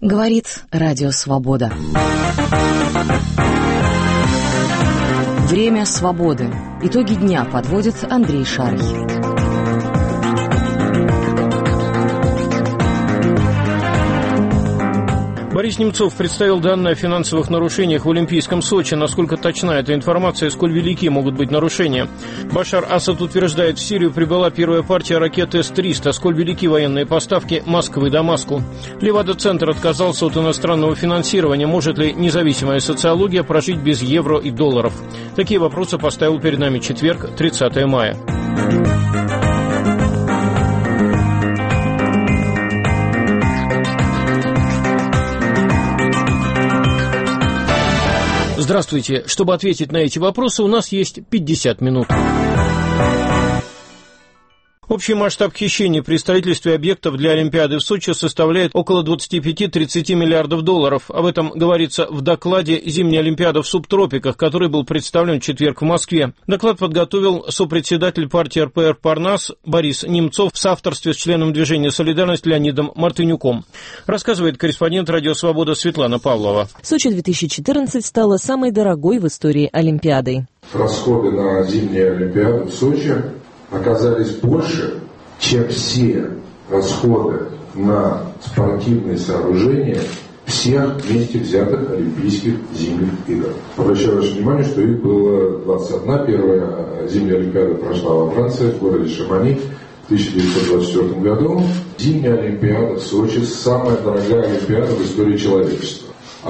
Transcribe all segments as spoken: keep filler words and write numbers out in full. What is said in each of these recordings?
Говорит Радио Свобода. Время свободы. Итоги дня подводит Андрей Шарий. Борис Немцов представил данные о финансовых нарушениях в Олимпийском Сочи. Насколько точна эта информация и сколь велики могут быть нарушения? Башар Асад утверждает, в Сирию прибыла первая партия ракет эс триста. Сколь велики военные поставки Москвы Дамаску? Левада-центр отказался от иностранного финансирования. Может ли независимая социология прожить без евро и долларов? Такие вопросы поставил перед нами четверг, тридцатое мая. Здравствуйте. Чтобы ответить на эти вопросы, у нас есть пятьдесят минут. Общий масштаб хищений при строительстве объектов для Олимпиады в Сочи составляет около двадцать пять - тридцать миллиардов долларов. Об этом говорится в докладе «Зимняя Олимпиада в субтропиках», который был представлен в четверг в Москве. Доклад подготовил сопредседатель партии эр пэ эр «Парнас» Борис Немцов в соавторстве с членом движения «Солидарность» Леонидом Мартынюком. Рассказывает корреспондент «Радио Свобода» Светлана Павлова. Сочи две тысячи четырнадцать стала самой дорогой в истории Олимпиадой. Расходы на зимнюю Олимпиаду в Сочи оказались больше, чем все расходы на спортивные сооружения всех вместе взятых Олимпийских зимних игр. Обращаю ваше внимание, что их было двадцать одна. Первая зимняя Олимпиада прошла во Франции, в городе Шамони в тысяча девятьсот двадцать четвёртом году. Зимняя Олимпиада в Сочи – самая дорогая Олимпиада в истории человечества.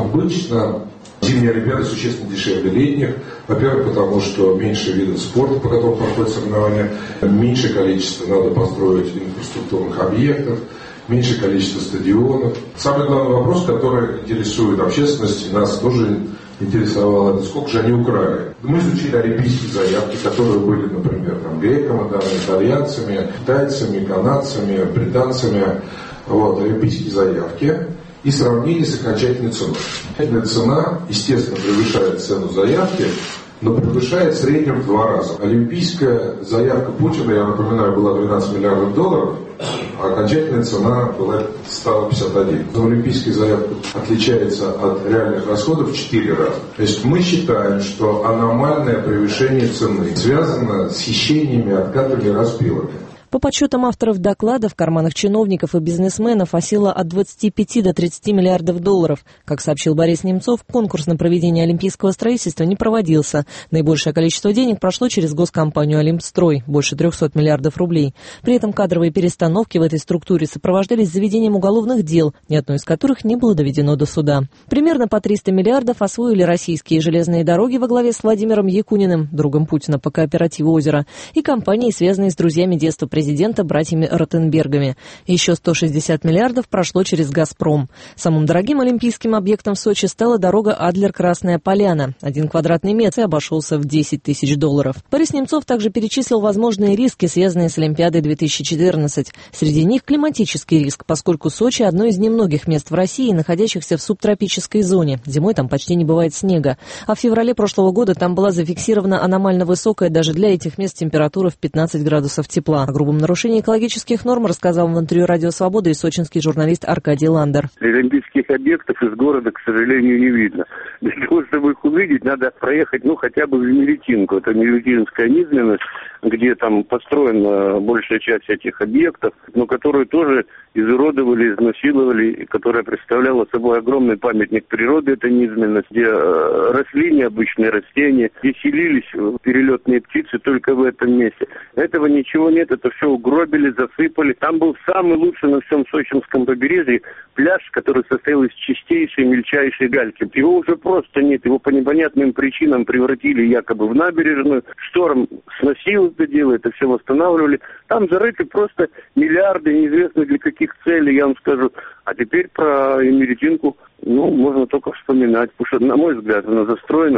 Обычно зимние Олимпиады существенно дешевле летних. Во-первых, потому что меньше видов спорта, по которым проходят соревнования, меньше количество надо построить инфраструктурных объектов, меньше количество стадионов. Самый главный вопрос, который интересует общественность, и нас тоже интересовал, это сколько же они украли. Мы изучили олимпийские заявки, которые были, например, там, греками, да, итальянцами, китайцами, канадцами, британцами. Вот, олимпийские заявки. И сравнили с окончательной ценой. Окончательная цена, естественно, превышает цену заявки, но превышает в среднем в два раза. Олимпийская заявка Путина, я напоминаю, была двенадцать миллиардов долларов, а окончательная цена была сто пятьдесят один. Но олимпийская заявка отличается от реальных расходов в четыре раза. То есть мы считаем, что аномальное превышение цены связано с хищениями, откатами и распилами. По подсчетам авторов доклада, в карманах чиновников и бизнесменов осело от двадцати пяти до тридцати миллиардов долларов. Как сообщил Борис Немцов, конкурс на проведение олимпийского строительства не проводился. Наибольшее количество денег прошло через госкомпанию «Олимпстрой» – больше трехсот миллиардов рублей. При этом кадровые перестановки в этой структуре сопровождались заведением уголовных дел, ни одно из которых не было доведено до суда. Примерно по триста миллиардов освоили российские железные дороги во главе с Владимиром Якуниным, другом Путина по кооперативу «Озеро», и компании, связанные с друзьями детства президента. президента братьями Ротенбергами. Еще сто шестьдесят миллиардов прошло через «Газпром». Самым дорогим олимпийским объектом в Сочи стала дорога Адлер-Красная Поляна. Один квадратный метр обошелся в десять тысяч долларов. Борис Немцов также перечислил возможные риски, связанные с Олимпиадой две тысячи четырнадцать. Среди них климатический риск, поскольку Сочи – одно из немногих мест в России, находящихся в субтропической зоне. Зимой там почти не бывает снега. А в феврале прошлого года там была зафиксирована аномально высокая даже для этих мест температура в пятнадцать градусов тепла. О грубом нарушении экологических норм рассказал в интервью «Радио Свобода» и сочинский журналист Аркадий Ландер. Олимпийских объектов из города, к сожалению, не видно. Для того, чтобы их увидеть, надо проехать, ну, хотя бы в Мелитинку. Это Мелитинская низменность, где там построена большая часть этих объектов, но которые тоже изуродовали, изнасиловали, которая представляла собой огромный памятник природы, это низменность, где э, росли необычные растения, где селились перелетные птицы только в этом месте. Этого ничего нет, это все угробили, засыпали. Там был самый лучший на всем сочинском побережье пляж, который состоял из чистейшей, мельчайшей гальки. Его уже просто нет, его по непонятным причинам превратили якобы в набережную. Шторм сносил это дело, это все восстанавливали. Там зарыты просто миллиарды, неизвестно для каких целей, я вам скажу. А теперь про Эмеретинку, ну, можно только вспоминать, потому что, на мой взгляд, она застроена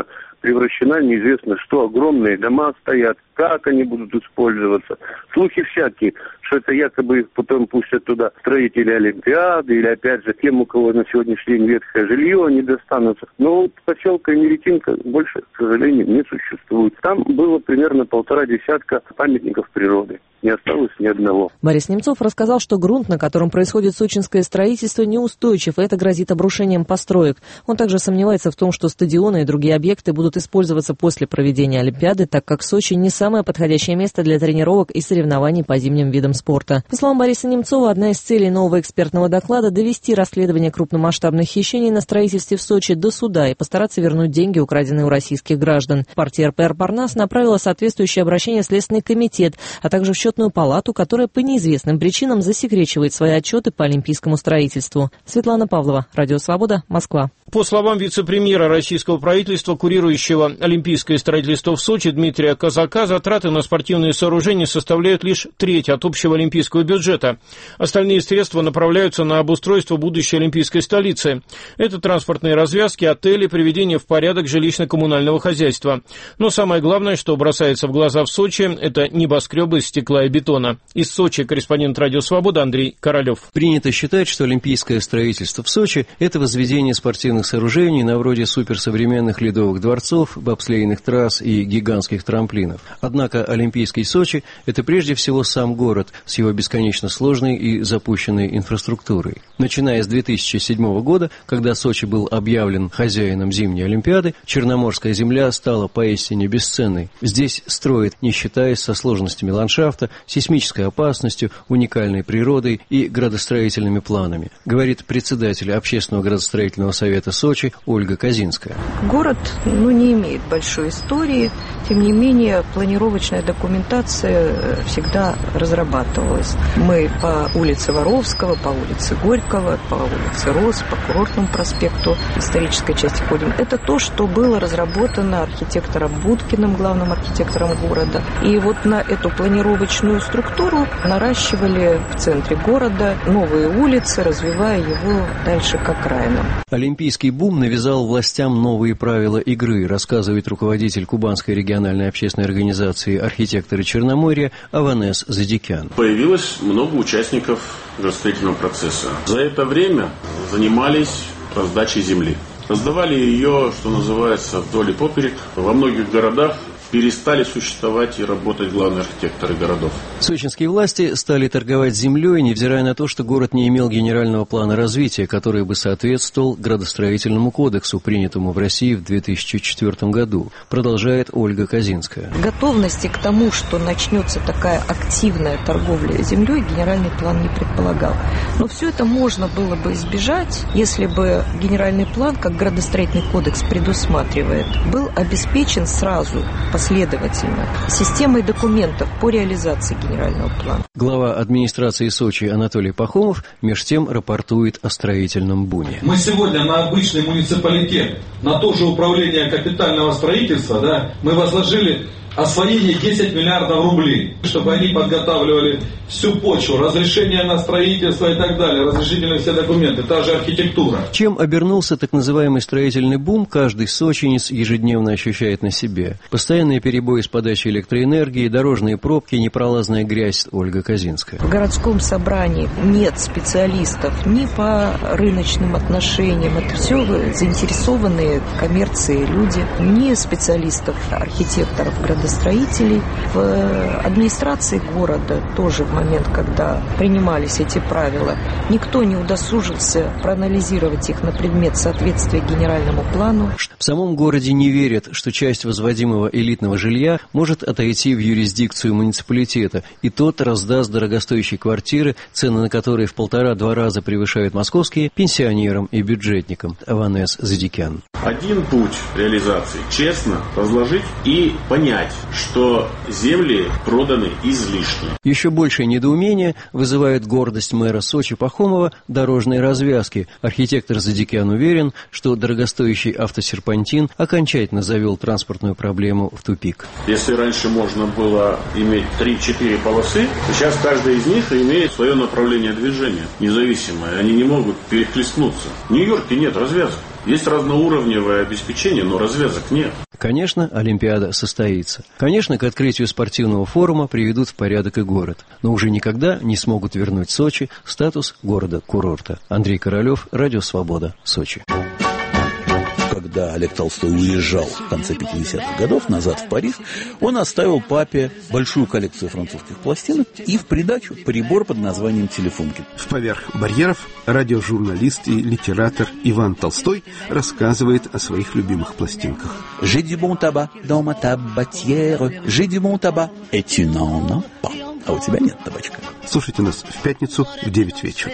превращена в неизвестно что. Огромные дома стоят, как они будут использоваться. Слухи всякие, что это якобы их потом пустят туда строители Олимпиады, или опять же тем, у кого на сегодняшний день ветхое жилье, они достанутся. Но вот поселка Имеретинка больше, к сожалению, не существует. Там было примерно полтора десятка памятников природы. Не осталось ни одного. Борис Немцов рассказал, что грунт, на котором происходит сочинское строительство, неустойчив, и это грозит обрушением построек. Он также сомневается в том, что стадионы и другие объекты будут использоваться после проведения Олимпиады, так как Сочи не самое подходящее место для тренировок и соревнований по зимним видам спорта. По словам Бориса Немцова, одна из целей нового экспертного доклада – довести расследование крупномасштабных хищений на строительстве в Сочи до суда и постараться вернуть деньги, украденные у российских граждан. Партия эр пэ эр «Парнас» направила соответствующее обращение в Следственный комитет, а также в счетную палату, которая по неизвестным причинам засекречивает свои отчеты по олимпийскому строительству. Светлана Павлова, Радио Свобода, Москва. По словам вице-премьера российского правительства, курирующего олимпийское строительство в Сочи Дмитрия Казака, затраты на спортивные сооружения составляют лишь треть от общего олимпийского бюджета. Остальные средства направляются на обустройство будущей олимпийской столицы. Это транспортные развязки, отели, приведение в порядок жилищно-коммунального хозяйства. Но самое главное, что бросается в глаза в Сочи, это небоскребы из стекла и бетона. Из Сочи корреспондент Радио Свобода Андрей Королев. Принято считать, что олимпийское строительство в Сочи – это возведение спортивных сооружений на вроде суперсовременных ледовых дворцов, бобслейных трасс и гигантских трамплинов. Однако Олимпийский Сочи – это прежде всего сам город с его бесконечно сложной и запущенной инфраструктурой. Начиная с две тысячи седьмого года, когда Сочи был объявлен хозяином зимней Олимпиады, Черноморская земля стала поистине бесценной. Здесь строят, не считаясь со сложностями ландшафта, сейсмической опасностью, уникальной природой и градостроительными планами, говорит председатель Общественного градостроительного совета Сочи Ольга Козинская. Город ну, не имеет большой истории, тем не менее планировочная документация всегда разрабатывалась. Мы по улице Воровского, по улице Горького, по улице Рос, по Курортному проспекту исторической части ходим. Это то, что было разработано архитектором Будкиным, главным архитектором города. И вот на эту планировочную структуру наращивали в центре города новые улицы, развивая его дальше к окраинам. Олимпийский бум навязал властям новые правила игры, рассказывает руководитель Кубанской региональной общественной организации «Архитекторы Черноморья» Аванес Задикян. Появилось много участников градостроительного процесса. За это время занимались раздачей земли. Раздавали ее, что называется, вдоль и поперек. Во многих городах перестали существовать и работать главные архитекторы городов. Сочинские власти стали торговать землей, невзирая на то, что город не имел генерального плана развития, который бы соответствовал градостроительному кодексу, принятому в России в две тысячи четвёртом году, продолжает Ольга Козинская. Готовности к тому, что начнется такая активная торговля землей, генеральный план не предполагал. Но все это можно было бы избежать, если бы генеральный план, как градостроительный кодекс предусматривает, был обеспечен сразу, последовательно, системой документов по реализации генерального плана. Глава администрации Сочи Анатолий Пахомов меж тем рапортует о строительном буме. Мы сегодня на обычный муниципалитет, на то же управление капитального строительства, да, мы возложили освоение десять миллиардов рублей, чтобы они подготавливали всю почву, разрешение на строительство и так далее, разрешительные все документы, та же архитектура. Чем обернулся так называемый строительный бум, каждый сочинец ежедневно ощущает на себе. Постоянные перебои с подачей электроэнергии, дорожные пробки, непролазная грязь. Ольга Козинская. В городском собрании нет специалистов ни по рыночным отношениям, это все заинтересованные коммерцией люди, ни специалистов, архитекторов, градостроителей. В администрации города тоже в момент, когда принимались эти правила, никто не удосужился проанализировать их на предмет соответствия генеральному плану. В самом городе не верят, что часть возводимого элитного жилья может отойти в юрисдикцию муниципалитета, и тот раздаст дорогостоящие квартиры, цены на которые в полтора-два раза превышают московские, пенсионерам и бюджетникам. Аванес Задикян. Один путь реализации – честно разложить и понять, что земли проданы излишне. Еще большее недоумение вызывает гордость мэра Сочи Пахомова дорожные развязки. Архитектор Задикян уверен, что дорогостоящий автосерпантин окончательно завел транспортную проблему в тупик. Если раньше можно было иметь три-четыре полосы, то сейчас каждая из них имеет свое направление движения, независимое. Они не могут перехлестнуться. В Нью-Йорке нет развязок. Есть разноуровневое обеспечение, но развязок нет. Конечно, Олимпиада состоится. Конечно, к открытию спортивного форума приведут в порядок и город. Но уже никогда не смогут вернуть Сочи статус города-курорта. Андрей Королев, Радио Свобода, Сочи. Когда Олег Толстой уезжал в конце пятидесятых годов назад в Париж, он оставил папе большую коллекцию французских пластинок и в придачу прибор под названием телефонки. В «Поверх барьеров» радиожурналист и литератор Иван Толстой рассказывает о своих любимых пластинках. «J'ai du bon tabac dans ma tabatière, j'ai du bon tabac, et tu n'en as pas». А у тебя нет табачка. Слушайте нас в пятницу в девять вечера.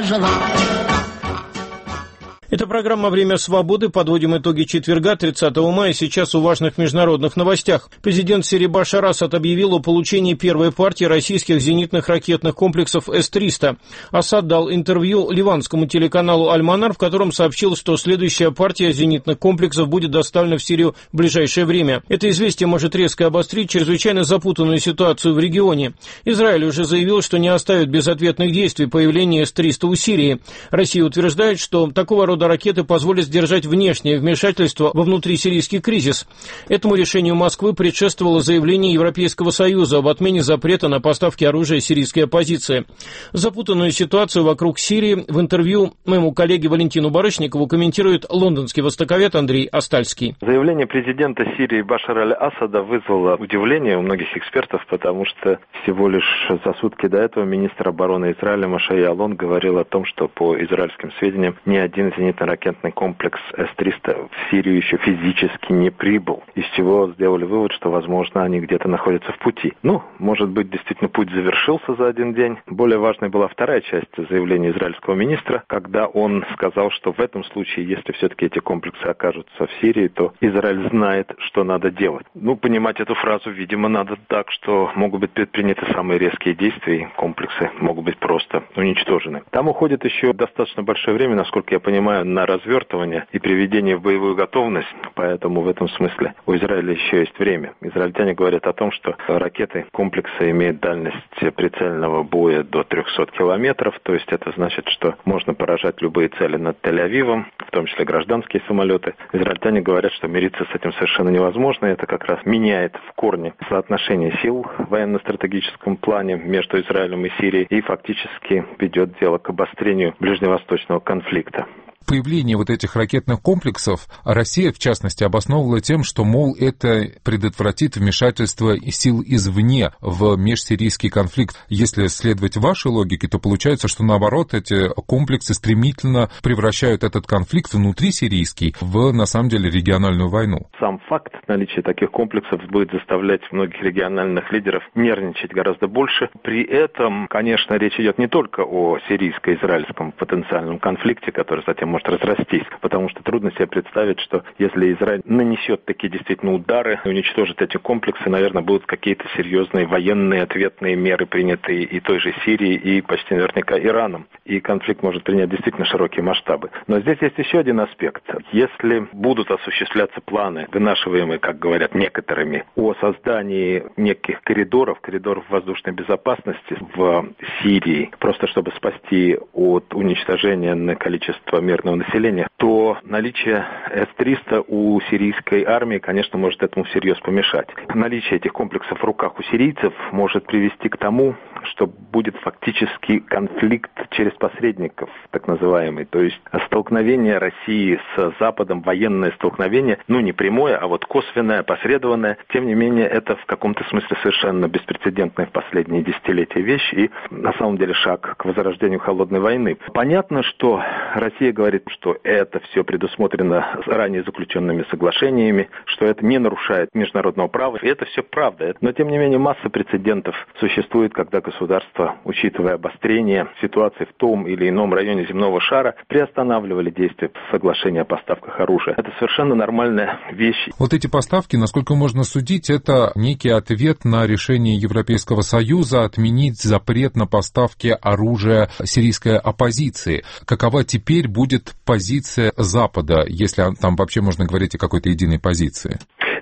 Это программа «Время свободы». Подводим итоги четверга, тридцатого мая. Сейчас о важных международных новостях. Президент Сирии Башар Асад объявил о получении первой партии российских зенитных ракетных комплексов эс триста. Асад дал интервью ливанскому телеканалу «Аль-Манар», в котором сообщил, что следующая партия зенитных комплексов будет доставлена в Сирию в ближайшее время. Это известие может резко обострить чрезвычайно запутанную ситуацию в регионе. Израиль уже заявил, что не оставит без ответных действий появление эс триста у Сирии. Россия утверждает, что такого рода ракеты позволят сдержать внешнее вмешательство во внутрисирийский кризис. Этому решению Москвы предшествовало заявление Европейского Союза об отмене запрета на поставки оружия сирийской оппозиции. Запутанную ситуацию вокруг Сирии в интервью моему коллеге Валентину Барышникову комментирует лондонский востоковед Андрей Остальский. Заявление президента Сирии Башара аль-Асада вызвало удивление у многих экспертов, потому что всего лишь за сутки до этого министр обороны Израиля Моше Яалон говорил о том, что по израильским сведениям ни один зенитный ракетный комплекс эс триста в Сирию еще физически не прибыл, из чего сделали вывод, что, возможно, они где-то находятся в пути. Ну, может быть, действительно путь завершился за один день. Более важной была вторая часть заявления израильского министра, когда он сказал, что в этом случае, если все-таки эти комплексы окажутся в Сирии, то Израиль знает, что надо делать. Ну, понимать эту фразу, видимо, надо так, что могут быть предприняты самые резкие действия, и комплексы могут быть просто уничтожены. Там уходит еще достаточно большое время, насколько я понимаю, на развертывание и приведение в боевую готовность, поэтому в этом смысле у Израиля еще есть время. Израильтяне говорят о том, что ракеты комплекса имеют дальность прицельного боя до триста километров, то есть это значит, что можно поражать любые цели над Тель-Авивом, в том числе гражданские самолеты. Израильтяне говорят, что мириться с этим совершенно невозможно, и это как раз меняет в корне соотношение сил в военно-стратегическом плане между Израилем и Сирией и фактически ведет дело к обострению ближневосточного конфликта. Появление вот этих ракетных комплексов Россия, в частности, обосновывала тем, что, мол, это предотвратит вмешательство сил извне в межсирийский конфликт. Если следовать вашей логике, то получается, что, наоборот, эти комплексы стремительно превращают этот конфликт внутрисирийский в, на самом деле, региональную войну. Сам факт наличия таких комплексов будет заставлять многих региональных лидеров нервничать гораздо больше. При этом, конечно, речь идет не только о сирийско-израильском потенциальном конфликте, который затем может разрастись, потому что трудно себе представить, что если Израиль нанесет такие действительно удары и уничтожит эти комплексы, наверное, будут какие-то серьезные военные ответные меры приняты и той же Сирией, и почти наверняка Ираном. И конфликт может принять действительно широкие масштабы. Но здесь есть еще один аспект. Если будут осуществляться планы, вынашиваемые, как говорят некоторыми, о создании неких коридоров, коридоров воздушной безопасности в Сирии, просто чтобы спасти от уничтожения на количество мирных населения, то наличие эс триста у сирийской армии, конечно, может этому всерьез помешать. Наличие этих комплексов в руках у сирийцев может привести к тому, что будет фактически конфликт через посредников, так называемый. То есть столкновение России с Западом, военное столкновение, ну не прямое, а вот косвенное, опосредованное. Тем не менее, это в каком-то смысле совершенно беспрецедентная в последние десятилетия вещь и на самом деле шаг к возрождению холодной войны. Понятно, что Россия говорит, что это все предусмотрено ранее заключенными соглашениями, что это не нарушает международного права. И это все правда. Но, тем не менее, масса прецедентов существует, когда государства, учитывая обострение ситуации в том или ином районе земного шара, приостанавливали действия соглашения о поставках оружия. Это совершенно нормальная вещь. Вот эти поставки, насколько можно судить, это некий ответ на решение Европейского Союза отменить запрет на поставки оружия сирийской оппозиции. Какова теперь будет позиция Запада, если там вообще можно говорить о какой-то единой позиции?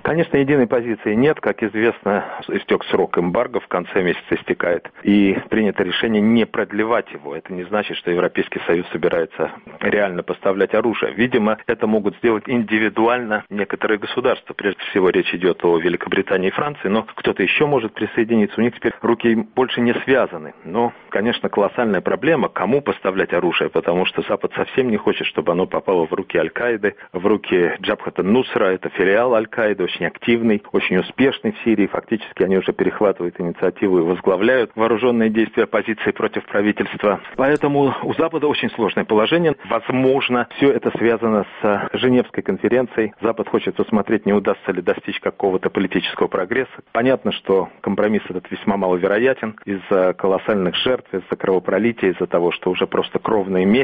Конечно, единой позиции нет. Как известно, истек срок эмбарго, в конце месяца истекает. И принято решение не продлевать его. Это не значит, что Европейский Союз собирается реально поставлять оружие. Видимо, это могут сделать индивидуально некоторые государства. Прежде всего, речь идет о Великобритании и Франции, но кто-то еще может присоединиться. У них теперь руки больше не связаны. Но, конечно, колоссальная проблема, кому поставлять оружие, потому что Запад совсем не хочет, чтобы оно попало в руки Аль-Каиды, в руки Джабхат ан-Нусра, это филиал Аль-Каиды, очень активный, очень успешный в Сирии. Фактически они уже перехватывают инициативу и возглавляют вооруженные действия оппозиции против правительства. Поэтому у Запада очень сложное положение. Возможно, все это связано с Женевской конференцией. Запад хочет посмотреть, не удастся ли достичь какого-то политического прогресса. Понятно, что компромисс этот весьма маловероятен из-за колоссальных жертв, из-за кровопролития, из-за того, что уже просто кровная месть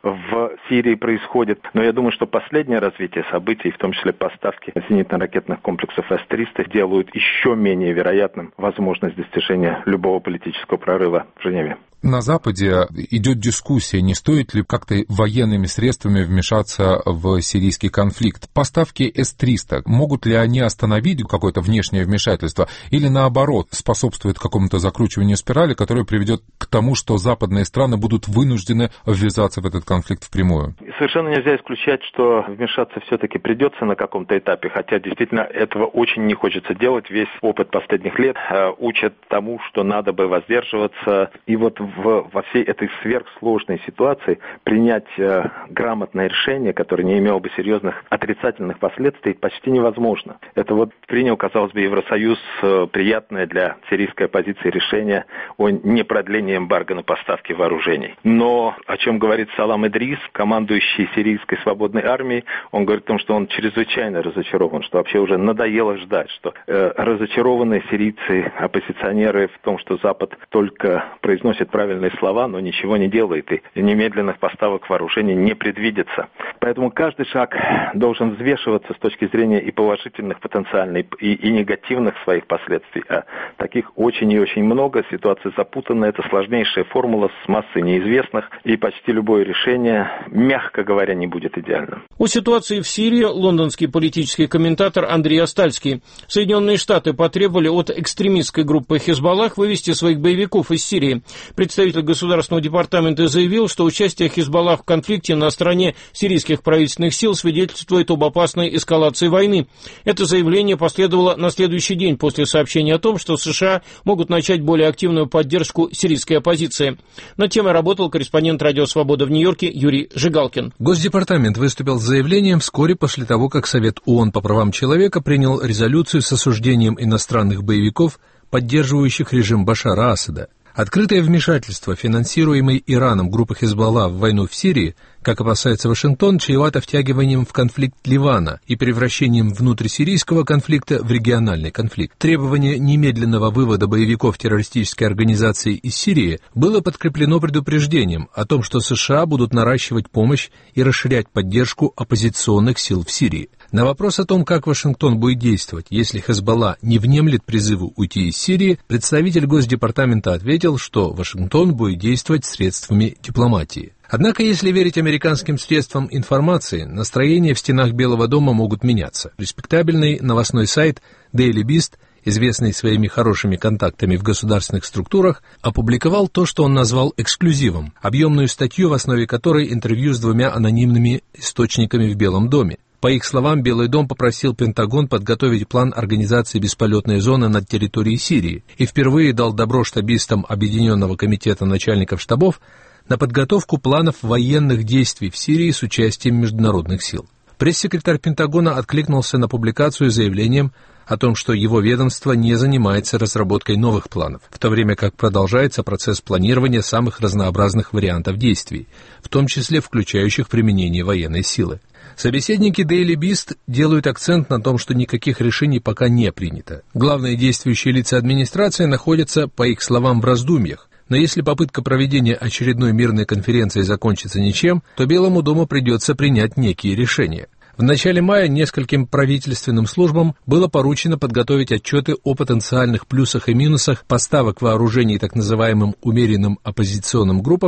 в Сирии происходит. Но я думаю, что последнее развитие событий, в том числе поставки зенитно-ракетных комплексов эс триста, делают еще менее вероятным возможность достижения любого политического прорыва в Женеве. На Западе идет дискуссия, не стоит ли как-то военными средствами вмешаться в сирийский конфликт. Поставки эс триста, могут ли они остановить какое-то внешнее вмешательство или, наоборот, способствует какому-то закручиванию спирали, которое приведет к тому, что западные страны будут вынуждены ввязаться в этот конфликт впрямую? Совершенно нельзя исключать, что вмешаться все-таки придется на каком-то этапе, хотя действительно этого очень не хочется делать. Весь опыт последних лет э, учит тому, что надо бы воздерживаться. И вот В, во всей этой сверхсложной ситуации принять э, грамотное решение, которое не имело бы серьезных отрицательных последствий, почти невозможно. Это вот принял, казалось бы, Евросоюз э, приятное для сирийской оппозиции решение о непродлении эмбарго на поставки вооружений. Но о чем говорит Салам Идрис, командующий сирийской свободной армией, он говорит о том, что он чрезвычайно разочарован, что вообще уже надоело ждать, что э, разочарованные сирийцы, оппозиционеры в том, что Запад только произносит правильные слова, но ничего не делает, и немедленных поставок вооружений не предвидится. Поэтому каждый шаг должен взвешиваться с точки зрения и положительных потенциальных, и, и негативных своих последствий. А таких очень и очень много, ситуация запутанная, это сложнейшая формула с массой неизвестных, и почти любое решение, мягко говоря, не будет идеальным. О ситуации в Сирии лондонский политический комментатор Андрей Астальский. Соединенные Штаты потребовали от экстремистской группы Хизбаллах вывести своих боевиков из Сирии. Представитель Государственного департамента заявил, что участие Хизбаллах в конфликте на стороне сирийских правительственных сил свидетельствует об опасной эскалации войны. Это заявление последовало на следующий день после сообщения о том, что США могут начать более активную поддержку сирийской оппозиции. Над темой работал корреспондент «Радио Свобода» в Нью-Йорке Юрий Жигалкин. Госдепартамент выступил с заявлением вскоре после того, как Совет ООН по правам человека принял резолюцию с осуждением иностранных боевиков, поддерживающих режим Башара Асада. Открытое вмешательство, финансируемой Ираном группы Хизбалла в войну в Сирии, как опасается Вашингтон, чревато втягиванием в конфликт Ливана и превращением внутрисирийского конфликта в региональный конфликт. Требование немедленного вывода боевиков террористической организации из Сирии было подкреплено предупреждением о том, что США будут наращивать помощь и расширять поддержку оппозиционных сил в Сирии. На вопрос о том, как Вашингтон будет действовать, если Хизбалла не внемлет призыву уйти из Сирии, представитель Госдепартамента ответил, что Вашингтон будет действовать средствами дипломатии. Однако, если верить американским средствам информации, настроения в стенах Белого дома могут меняться. Респектабельный новостной сайт Daily Beast, известный своими хорошими контактами в государственных структурах, опубликовал то, что он назвал эксклюзивом, объемную статью, в основе которой интервью с двумя анонимными источниками в Белом доме. По их словам, Белый дом попросил Пентагон подготовить план организации бесполетной зоны над территорией Сирии и впервые дал добро штабистам Объединенного комитета начальников штабов на подготовку планов военных действий в Сирии с участием международных сил. Пресс-секретарь Пентагона откликнулся на публикацию заявлением о том, что его ведомство не занимается разработкой новых планов, в то время как продолжается процесс планирования самых разнообразных вариантов действий, в том числе включающих применение военной силы. Собеседники Daily Beast делают акцент на том, что никаких решений пока не принято. Главные действующие лица администрации находятся, по их словам, в раздумьях. Но если попытка проведения очередной мирной конференции закончится ничем, то Белому дому придется принять некие решения. В начале мая нескольким правительственным службам было поручено подготовить отчеты о потенциальных плюсах и минусах поставок вооружений так называемым умеренным оппозиционным группам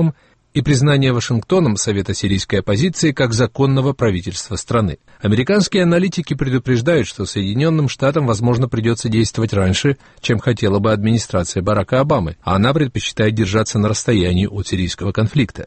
и признание Вашингтоном Совета сирийской оппозиции как законного правительства страны. Американские аналитики предупреждают, что Соединенным Штатам, возможно, придется действовать раньше, чем хотела бы администрация Барака Обамы, а она предпочитает держаться на расстоянии от сирийского конфликта.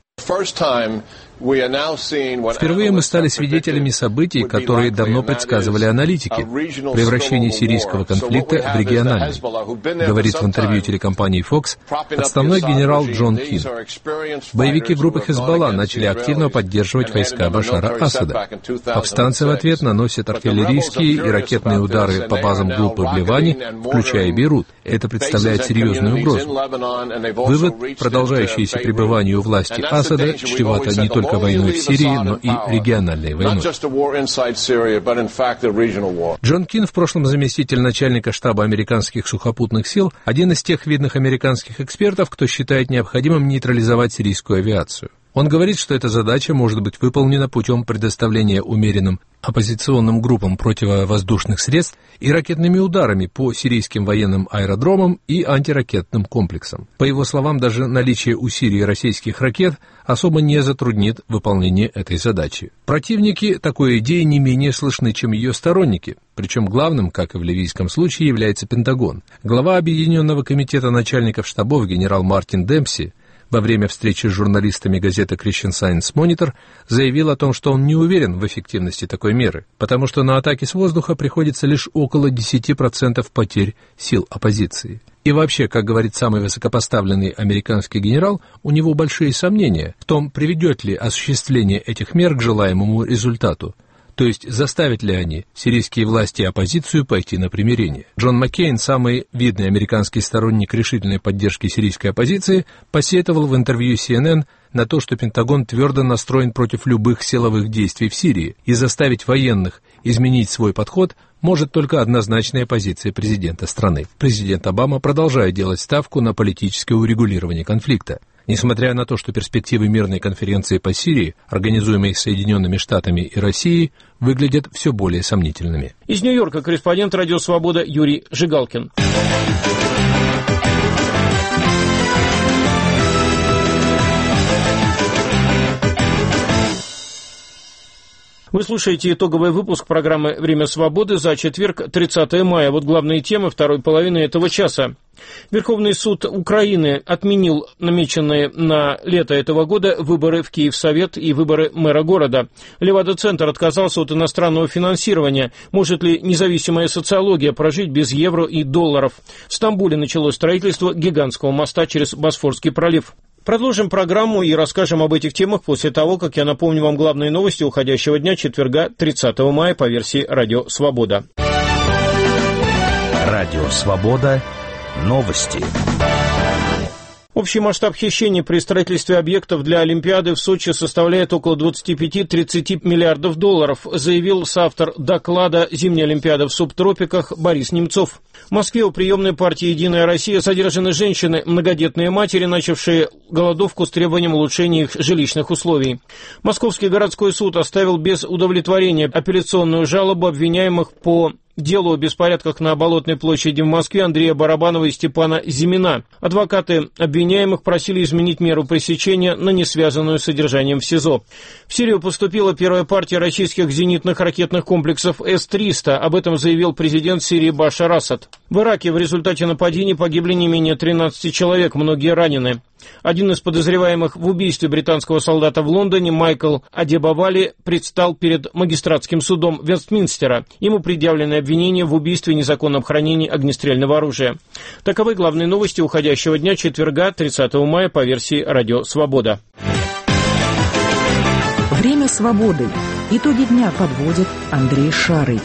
Впервые мы стали свидетелями событий, которые давно предсказывали аналитики. Превращение сирийского конфликта в региональный, говорит в интервью телекомпании Fox отставной генерал Джон Кин. Боевики группы Хезболла начали активно поддерживать войска Башара Асада. Повстанцы в ответ наносят артиллерийские и ракетные удары по базам группы в Ливане, включая Бейрут. Это представляет серьезную угрозу. Вывод: продолжающееся пребывание у власти Асада чревато не только войной в Сирии, но и региональной войной. Джон Кин, в прошлом заместитель начальника штаба американских сухопутных сил, один из тех видных американских экспертов, кто считает необходимым нейтрализовать сирийскую авиацию. Он говорит, что эта задача может быть выполнена путем предоставления умеренным оппозиционным группам противовоздушных средств и ракетными ударами по сирийским военным аэродромам и антиракетным комплексам. По его словам, даже наличие у Сирии российских ракет особо не затруднит выполнение этой задачи. Противники такой идеи не менее слышны, чем ее сторонники. Причем главным, как и в ливийском случае, является Пентагон. Глава Объединенного комитета начальников штабов генерал Мартин Демпси во время встречи с журналистами газеты Christian Science Monitor заявил о том, что он не уверен в эффективности такой меры, потому что на атаки с воздуха приходится лишь около десять процентов потерь сил оппозиции. И вообще, как говорит самый высокопоставленный американский генерал, у него большие сомнения в том, приведет ли осуществление этих мер к желаемому результату. То есть, заставят ли они сирийские власти и оппозицию пойти на примирение. Джон Маккейн, самый видный американский сторонник решительной поддержки сирийской оппозиции, посетовал в интервью си эн эн на то, что Пентагон твердо настроен против любых силовых действий в Сирии, и заставить военных изменить свой подход может только однозначная позиция президента страны. Президент Обама продолжает делать ставку на политическое урегулирование конфликта. Несмотря на то, что перспективы мирной конференции по Сирии, организуемой Соединенными Штатами и Россией, выглядят все более сомнительными. Из Нью-Йорка корреспондент «Радио Свобода» Юрий Жигалкин. Вы слушаете итоговый выпуск программы «Время свободы» за четверг, тридцатое мая. Вот главные темы второй половины этого часа. Верховный суд Украины отменил намеченные на лето этого года выборы в Киевсовет и выборы мэра города. Левада-центр отказался от иностранного финансирования. Может ли независимая социология прожить без евро и долларов? В Стамбуле началось строительство гигантского моста через Босфорский пролив. Продолжим программу и расскажем об этих темах после того, как я напомню вам главные новости уходящего дня четверга, тридцатого мая по версии «Радио Свобода». «Радио Свобода». Новости. Общий масштаб хищений при строительстве объектов для Олимпиады в Сочи составляет около двадцать пять - тридцать миллиардов долларов, заявил соавтор доклада «Зимняя Олимпиада в субтропиках» Борис Немцов. В Москве у приемной партии «Единая Россия» задержаны женщины, многодетные матери, начавшие голодовку с требованием улучшения их жилищных условий. Московский городской суд оставил без удовлетворения апелляционную жалобу обвиняемых по делу о беспорядках на Болотной площади в Москве Андрея Барабанова и Степана Зимина. Адвокаты обвиняемых просили изменить меру пресечения на несвязанную с содержанием в СИЗО. В Сирию поступила первая партия российских зенитных ракетных комплексов эс триста. Об этом заявил президент Сирии Башар Асад. В Ираке в результате нападений погибли не менее тринадцати человек, многие ранены. Один из подозреваемых в убийстве британского солдата в Лондоне, Майкл Адебавали, предстал перед магистратским судом Вестминстера. Ему предъявлены обвинения в убийстве и незаконном хранении огнестрельного оружия. Таковы главные новости уходящего дня четверга, тридцатого мая по версии «Радио Свобода». Время свободы. Итоги дня подводит Андрей Шарый.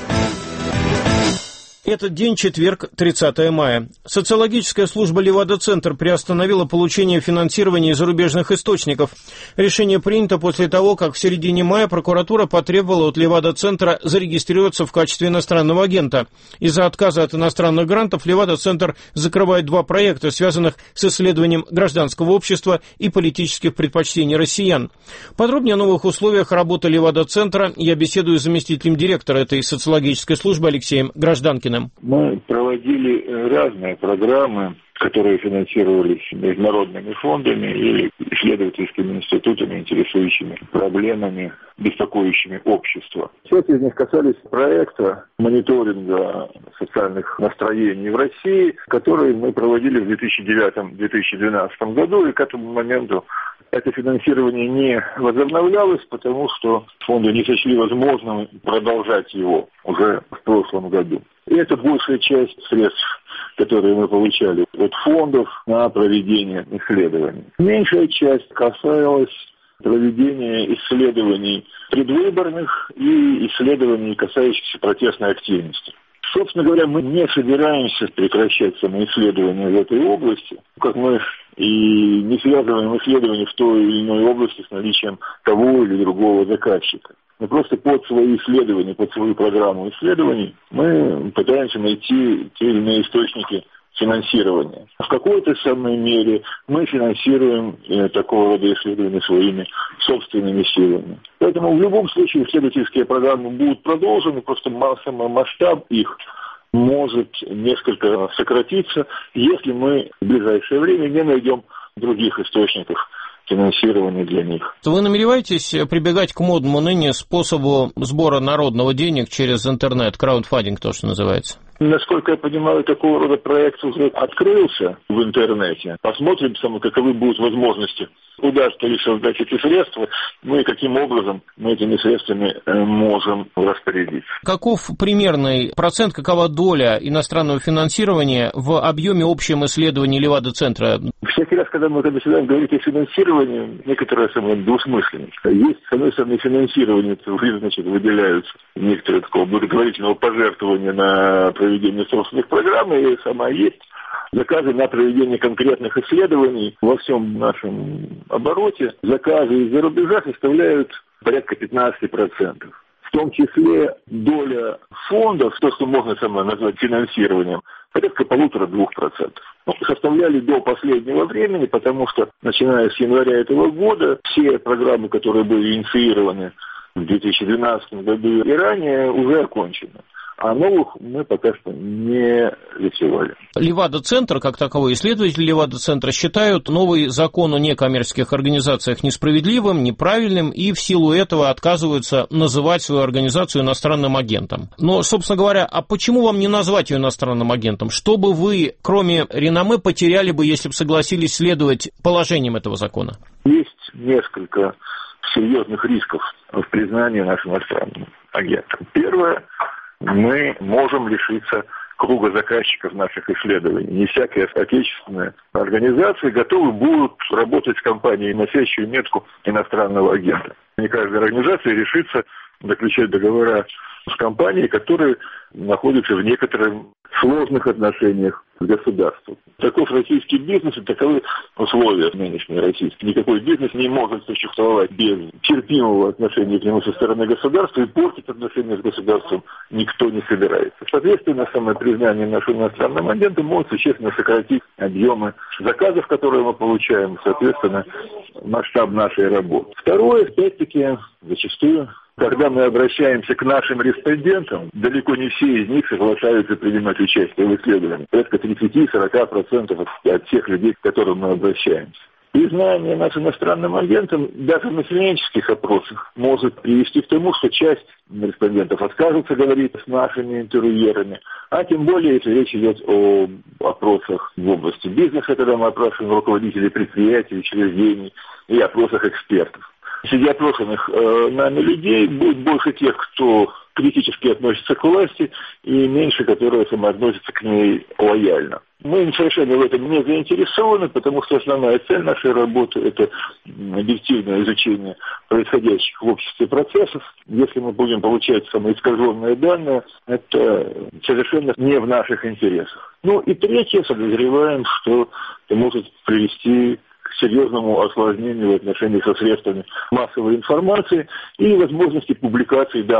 Этот день четверг, тридцатое мая. Социологическая служба «Левада-центр» приостановила получение финансирования из зарубежных источников. Решение принято после того, как в середине мая прокуратура потребовала от «Левада-центра» зарегистрироваться в качестве иностранного агента. Из-за отказа от иностранных грантов «Левада-центр» закрывает два проекта, связанных с исследованием гражданского общества и политических предпочтений россиян. Подробнее о новых условиях работы «Левада-центра» я беседую с заместителем директора этой социологической службы Алексеем Гражданкиным. актуальным? Мы проводили разные программы, которые финансировались международными фондами или исследовательскими институтами, интересующими проблемами, беспокоящими общество. Часть из них касались проекта мониторинга социальных настроений в России, который мы проводили в две тысячи девятом — две тысячи двенадцатом году, и к этому моменту это финансирование не возобновлялось, потому что фонды не сочли возможным продолжать его уже в прошлом году. И это большая часть средств, которые мы получали от фондов на проведение исследований. Меньшая часть касалась проведения исследований предвыборных и исследований, касающихся протестной активности. Собственно говоря, мы не собираемся прекращать самоисследования в этой области, как мы и не связываем исследования в той или иной области с наличием того или другого заказчика. Мы просто под свои исследования, под свою программу исследований мы пытаемся найти те или иные источники финансирования. В какой-то самой мере мы финансируем э, такого рода исследования своими собственными силами. Поэтому в любом случае исследовательские программы будут продолжены, просто массовый масштаб их может несколько сократиться, если мы в ближайшее время не найдем других источников финансирования для них. Вы намереваетесь прибегать к модному ныне способу сбора народного денег через интернет, краудфандинг, то, что называется? Насколько я понимаю, такого рода проект уже открылся в интернете. Посмотрим, каковы будут возможности, удастся ли создать эти средства, ну и каким образом мы этими средствами можем распорядиться. Каков примерный процент, какова доля иностранного финансирования в объеме общем исследований Левада-центра? Всякий раз, когда мы начинаем говорить о финансировании, некоторые самые двусмысленность. Есть, с одной стороны, финансирование, значит, выделяются некоторые такого благотворительного пожертвования на проведение собственных программ, и сама есть заказы на проведение конкретных исследований во всем нашем обороте. Заказы из-за рубежа составляют порядка пятнадцать процентов. В том числе доля фондов, то, что можно самое назвать финансированием, порядка полутора-двух процентов. Ну, составляли до последнего времени, потому что, начиная с января этого года, все программы, которые были инициированы в две тысячи двенадцатом году и ранее, уже окончены. А новых мы пока что не лицевали. Левада-центр, как таковой, исследователи Левада-центра считают новый закон о некоммерческих организациях несправедливым, неправильным и в силу этого отказываются называть свою организацию иностранным агентом. Но, собственно говоря, а почему вам не назвать ее иностранным агентом? Что бы вы, кроме реноме, потеряли бы, если бы согласились следовать положениям этого закона? Есть несколько серьезных рисков в признании нашим иностранным агентом. Первое. Мы можем лишиться круга заказчиков наших исследований. Не всякие отечественные организации готовы будут работать с компанией, носящей метку иностранного агента. Не каждая организация решится заключать договора с компанией, которые находятся в некоторых сложных отношениях с государством. Таков российский бизнес и таковы условия нынешней российской. Никакой бизнес не может существовать без терпимого отношения к нему со стороны государства, и портить отношения с государством никто не собирается. Соответственно, самое признание нашим иностранным агентам может существенно сократить объемы заказов, которые мы получаем, соответственно, масштаб нашей работы. Второе, опять-таки, зачастую, когда мы обращаемся к нашим респондентам, далеко не все из них соглашаются принимать участие в исследовании. Порядка тридцать-сорок процентов от тех людей, к которым мы обращаемся. Признание нашим иностранным агентам даже в населенческих опросах может привести к тому, что часть респондентов откажутся говорить с нашими интервьюерами, а тем более, если речь идет о опросах в области бизнеса, когда мы опрашиваем руководителей предприятий, учреждений и опросах экспертов. Среди опрошенных э, нами людей будет больше тех, кто критически относится к власти, и меньше, которые самоотносятся к ней лояльно. Мы совершенно в этом не заинтересованы, потому что основная цель нашей работы – это объективное изучение происходящих в обществе процессов. Если мы будем получать самоискаженные данные, это совершенно не в наших интересах. Ну и третье, подозреваем, что это может привести к серьезному осложнению в отношении со средствами массовой информации и возможности публикации данных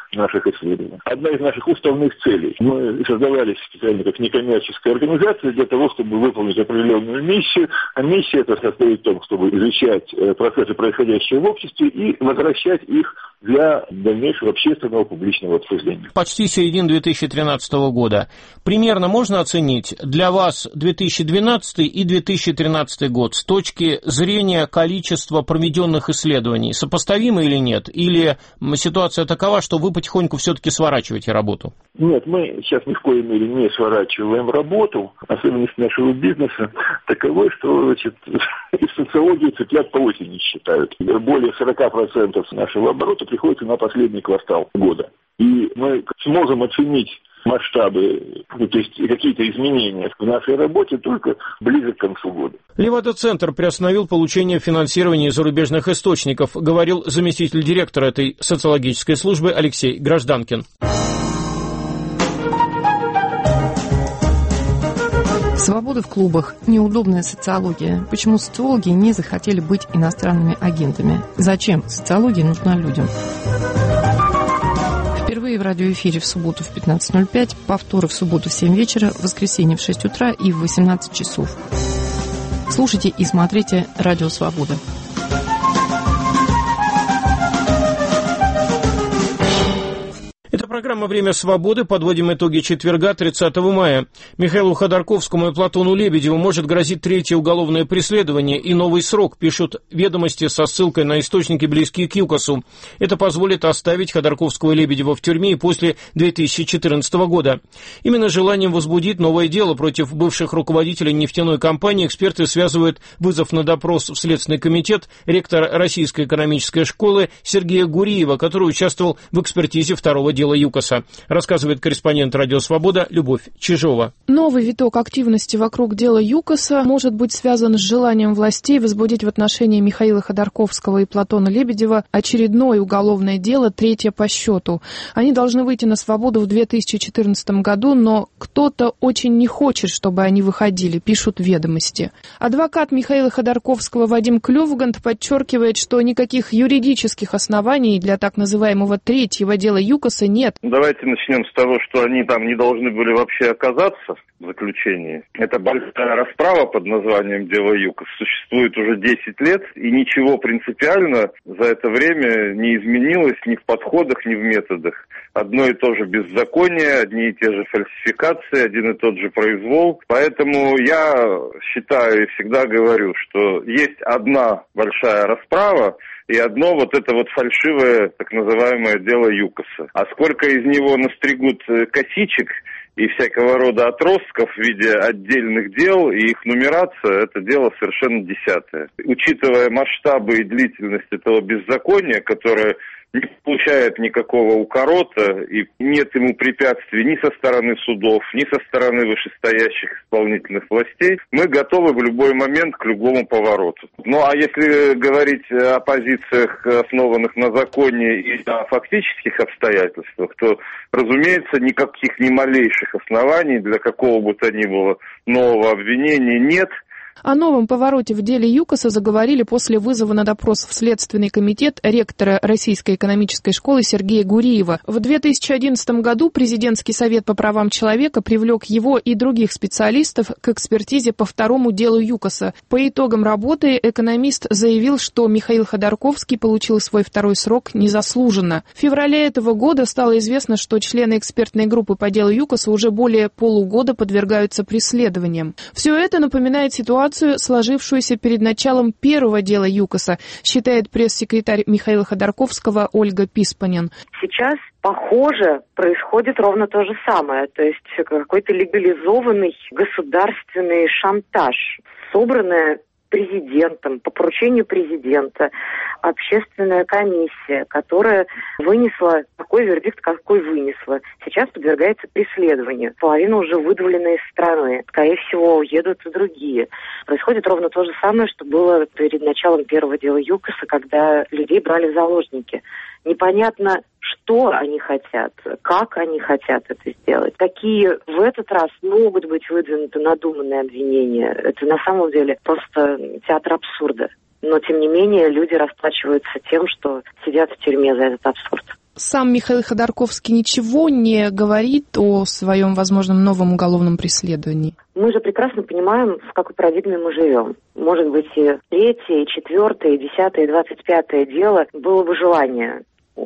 наших исследований. Одна из наших уставных целей. Мы создавались специально как некоммерческая организация для того, чтобы выполнить определенную миссию. А миссия это состоит в том, чтобы изучать процессы, происходящие в обществе, и возвращать их для дальнейшего общественного публичного обсуждения. Почти середина две тысячи тринадцатого года. Примерно можно оценить для вас две тысячи двенадцатый и две тысячи тринадцатый год с точки зрения количества проведенных исследований? Сопоставимо или нет? Или ситуация такова, что вы потихоньку все-таки сворачиваете работу? Нет, мы сейчас ни в коей мере не сворачиваем работу. Особенность нашего бизнеса таковой, что, значит, из социологии цыплят по осени считают. Более сорок процентов нашего оборота приходится на последний квартал года. И мы сможем оценить масштабы, то есть какие-то изменения в нашей работе только ближе к концу года. Левада-центр приостановил получение финансирования из зарубежных источников, говорил заместитель директора этой социологической службы Алексей Гражданкин. Свобода в клубах, неудобная социология. Почему социологи не захотели быть иностранными агентами? Зачем социология нужна людям? Впервые в радиоэфире в субботу в пятнадцать ноль пять, повторы в субботу в семь вечера, в воскресенье в шесть утра и в восемнадцать часов. Слушайте и смотрите «Радио Свобода». Это программа «Время свободы». Подводим итоги четверга, тридцатого мая. Михаилу Ходорковскому и Платону Лебедеву может грозить третье уголовное преследование и новый срок, пишут «Ведомости» со ссылкой на источники, близкие к ЮКОСу. Это позволит оставить Ходорковского и Лебедева в тюрьме и после две тысячи четырнадцатого года. Именно желанием возбудить новое дело против бывших руководителей нефтяной компании эксперты связывают вызов на допрос в Следственный комитет ректора Российской экономической школы Сергея Гуриева, который участвовал в экспертизе второго дела ЮКОСа, рассказывает корреспондент «Радио Свобода» Любовь Чижова. Новый виток активности вокруг дела ЮКОСа может быть связан с желанием властей возбудить в отношении Михаила Ходорковского и Платона Лебедева очередное уголовное дело, третье по счету. Они должны выйти на свободу в две тысячи четырнадцатом году, но кто-то очень не хочет, чтобы они выходили, пишут «Ведомости». Адвокат Михаила Ходорковского Вадим Клювгант подчеркивает, что никаких юридических оснований для так называемого третьего дела ЮКОСа нет. Давайте начнем с того, что они там не должны были вообще оказаться в заключении. Это большая расправа под названием «Дело ЮКОС» существует уже десять лет, и ничего принципиально за это время не изменилось ни в подходах, ни в методах. Одно и то же беззаконие, одни и те же фальсификации, один и тот же произвол. Поэтому я считаю и всегда говорю, что есть одна большая расправа, и одно вот это вот фальшивое, так называемое, дело ЮКОСа. А сколько из него настригут косичек и всякого рода отростков в виде отдельных дел и их нумерация, это дело совершенно десятое. Учитывая масштабы и длительность этого беззакония, которое не получает никакого укорота, и нет ему препятствий ни со стороны судов, ни со стороны вышестоящих исполнительных властей, мы готовы в любой момент к любому повороту. Ну а если говорить о позициях, основанных на законе и о фактических обстоятельствах, то, разумеется, никаких ни малейших оснований для какого бы то ни было нового обвинения нет. О новом повороте в деле ЮКОСа заговорили после вызова на допрос в Следственный комитет ректора Российской экономической школы Сергея Гуриева. В две тысячи одиннадцатом году Президентский совет по правам человека привлек его и других специалистов к экспертизе по второму делу ЮКОСа. По итогам работы экономист заявил, что Михаил Ходорковский получил свой второй срок незаслуженно. В феврале этого года стало известно, что члены экспертной группы по делу ЮКОСа уже более полугода подвергаются преследованиям. Все это напоминает ситуацию, сложившуюся перед началом первого дела ЮКОСа, считает пресс-секретарь Михаила Ходорковского Ольга Писпанин. Сейчас, похоже, происходит ровно то же самое, то есть какой-то легализованный государственный шантаж, собранная президентом, по поручению президента, общественная комиссия, которая вынесла такой вердикт, какой вынесла. Сейчас подвергается преследованию. Половина уже выдавлена из страны. Скорее всего, уедут и другие. Происходит ровно то же самое, что было перед началом первого дела ЮКОСа, когда людей брали в заложники. Непонятно, что они хотят, как они хотят это сделать. Какие в этот раз могут быть выдвинуты надуманные обвинения. Это на самом деле просто театр абсурда. Но, тем не менее, люди расплачиваются тем, что сидят в тюрьме за этот абсурд. сам Михаил Ходорковский ничего не говорит о своем возможном новом уголовном преследовании? Мы же прекрасно понимаем, в какой парадигме мы живем. Может быть, и третье, и четвертое, и десятое, и двадцать пятое дело было бы желание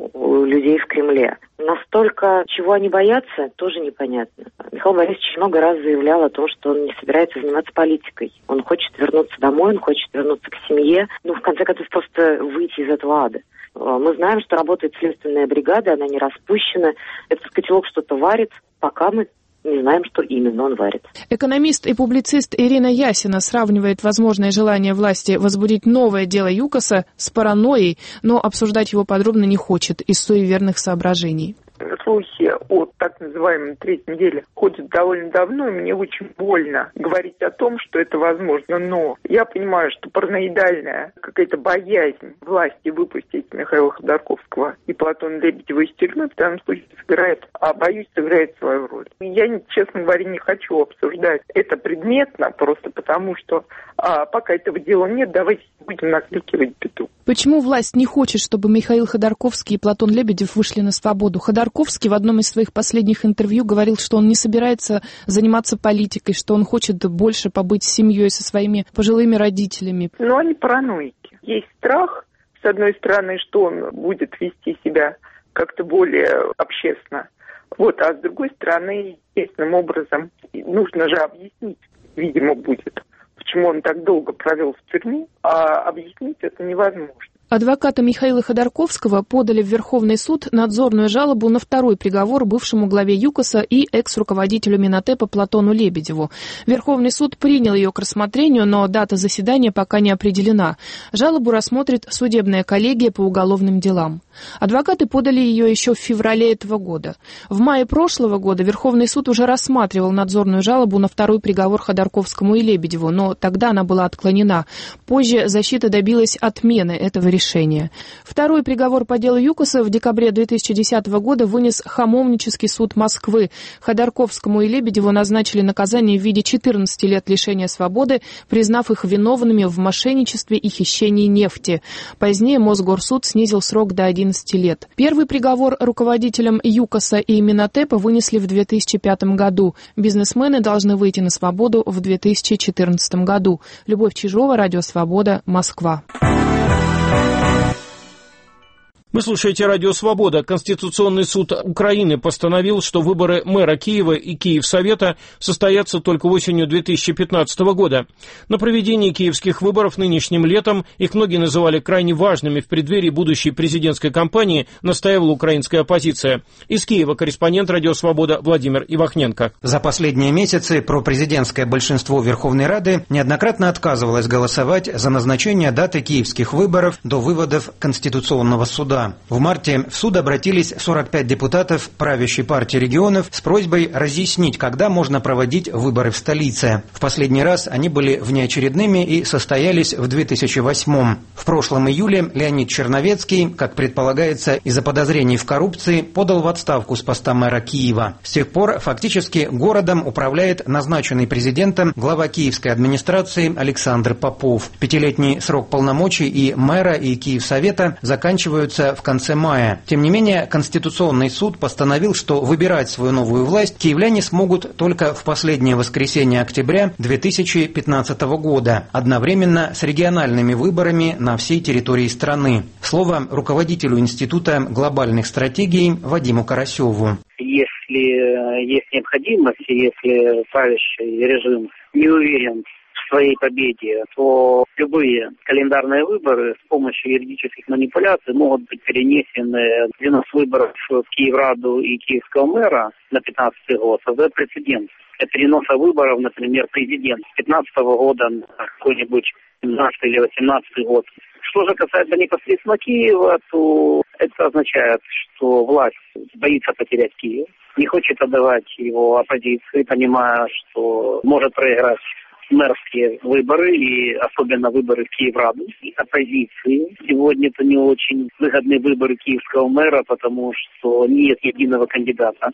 у людей в Кремле. Настолько, чего они боятся, тоже непонятно. Михаил Борисович много раз заявлял о том, что он не собирается заниматься политикой. Он хочет вернуться домой, он хочет вернуться к семье. Ну, в конце концов, просто выйти из этого ада. Мы знаем, что работает следственная бригада, она не распущена. Этот котелок что-то варит, пока мы не знаем, что именно он варит. Экономист и публицист Ирина Ясина сравнивает возможное желание власти возбудить новое дело ЮКОСа с паранойей, но обсуждать его подробно не хочет из суеверных соображений. Слухи о так называемом третьем деле ходят довольно давно, и мне очень больно говорить о том, что это возможно. Но я понимаю, что параноидальная какая-то боязнь власти выпустить Михаила Ходорковского и Платона Лебедева из тюрьмы в данном случае сыграет, а боюсь, сыграет свою роль. Я, честно говоря, не хочу обсуждать это предметно, просто потому что а, пока этого дела нет, давайте будем накликивать беду. Почему власть не хочет, чтобы Михаил Ходорковский и Платон Лебедев вышли на свободу? Ходорковский в одном из своих последних интервью говорил, что он не собирается заниматься политикой, что он хочет больше побыть с семьей, со своими пожилыми родителями. Но они параноики. Есть страх, с одной стороны, что он будет вести себя как-то более общественно. Вот, а с другой стороны, естественным образом, нужно же объяснить, видимо, будет, почему он так долго провел в тюрьме, а объяснить это невозможно. Адвокаты Михаила Ходорковского подали в Верховный суд надзорную жалобу на второй приговор бывшему главе ЮКОСа и экс-руководителю Минотепа Платону Лебедеву. Верховный суд принял ее к рассмотрению, но дата заседания пока не определена. Жалобу рассмотрит судебная коллегия по уголовным делам. Адвокаты подали ее еще в феврале этого года. В мае прошлого года Верховный суд уже рассматривал надзорную жалобу на второй приговор Ходорковскому и Лебедеву, но тогда она была отклонена. Позже защита добилась отмены этого решения. Второй приговор по делу ЮКОСа в декабре две тысячи десятого года вынес Хамовнический суд Москвы. Ходорковскому и Лебедеву назначили наказание в виде четырнадцати лет лишения свободы, признав их виновными в мошенничестве и хищении нефти. Позднее Мосгорсуд снизил срок до одиннадцати лет. Первый приговор руководителям ЮКОСа и Минотепа вынесли в две тысячи пятом году. Бизнесмены должны выйти на свободу в две тысячи четырнадцатом году. Любовь Чижова, Радио Свобода, Москва. Вы слушаете «Радио Свобода». Конституционный суд Украины постановил, что выборы мэра Киева и Киевсовета состоятся только осенью две тысячи пятнадцатого года. На проведении киевских выборов нынешним летом, их многие называли крайне важными в преддверии будущей президентской кампании, настаивала украинская оппозиция. Из Киева корреспондент «Радио Свобода» Владимир Ивахненко. За последние месяцы пропрезидентское большинство Верховной Рады неоднократно отказывалось голосовать за назначение даты киевских выборов до выводов Конституционного суда. В марте в суд обратились сорок пять депутатов правящей партии регионов с просьбой разъяснить, когда можно проводить выборы в столице. В последний раз они были внеочередными и состоялись в две тысячи восьмом. В прошлом июле Леонид Черновецкий, как предполагается, из-за подозрений в коррупции, подал в отставку с поста мэра Киева. С тех пор фактически городом управляет назначенный президентом глава киевской администрации Александр Попов. Пятилетний срок полномочий и мэра, и Киевсовета заканчиваются в конце мая. Тем не менее, Конституционный суд постановил, что выбирать свою новую власть киевляне смогут только в последнее воскресенье октября две тысячи пятнадцатого года, одновременно с региональными выборами на всей территории страны. Слово руководителю Института глобальных стратегий Вадиму Карасеву. Если есть необходимость, если правящий режим не уверен в своей победе, то любые календарные выборы с помощью юридических манипуляций могут быть перенесены. Перенос выборов в Киевраду и Киевского мэра на пятнадцатый год создает прецедент. Для переноса выборов, например, президент с пятнадцатого года на какой-нибудь семнадцатый или восемнадцатый год. Что же касается непосредственно Киева, то это означает, что власть боится потерять Киев, не хочет отдавать его оппозиции, понимая, что может проиграть мэрские выборы, и особенно выборы в Киевраду, и оппозиции. Сегодня это не очень выгодные выборы киевского мэра, потому что нет единого кандидата.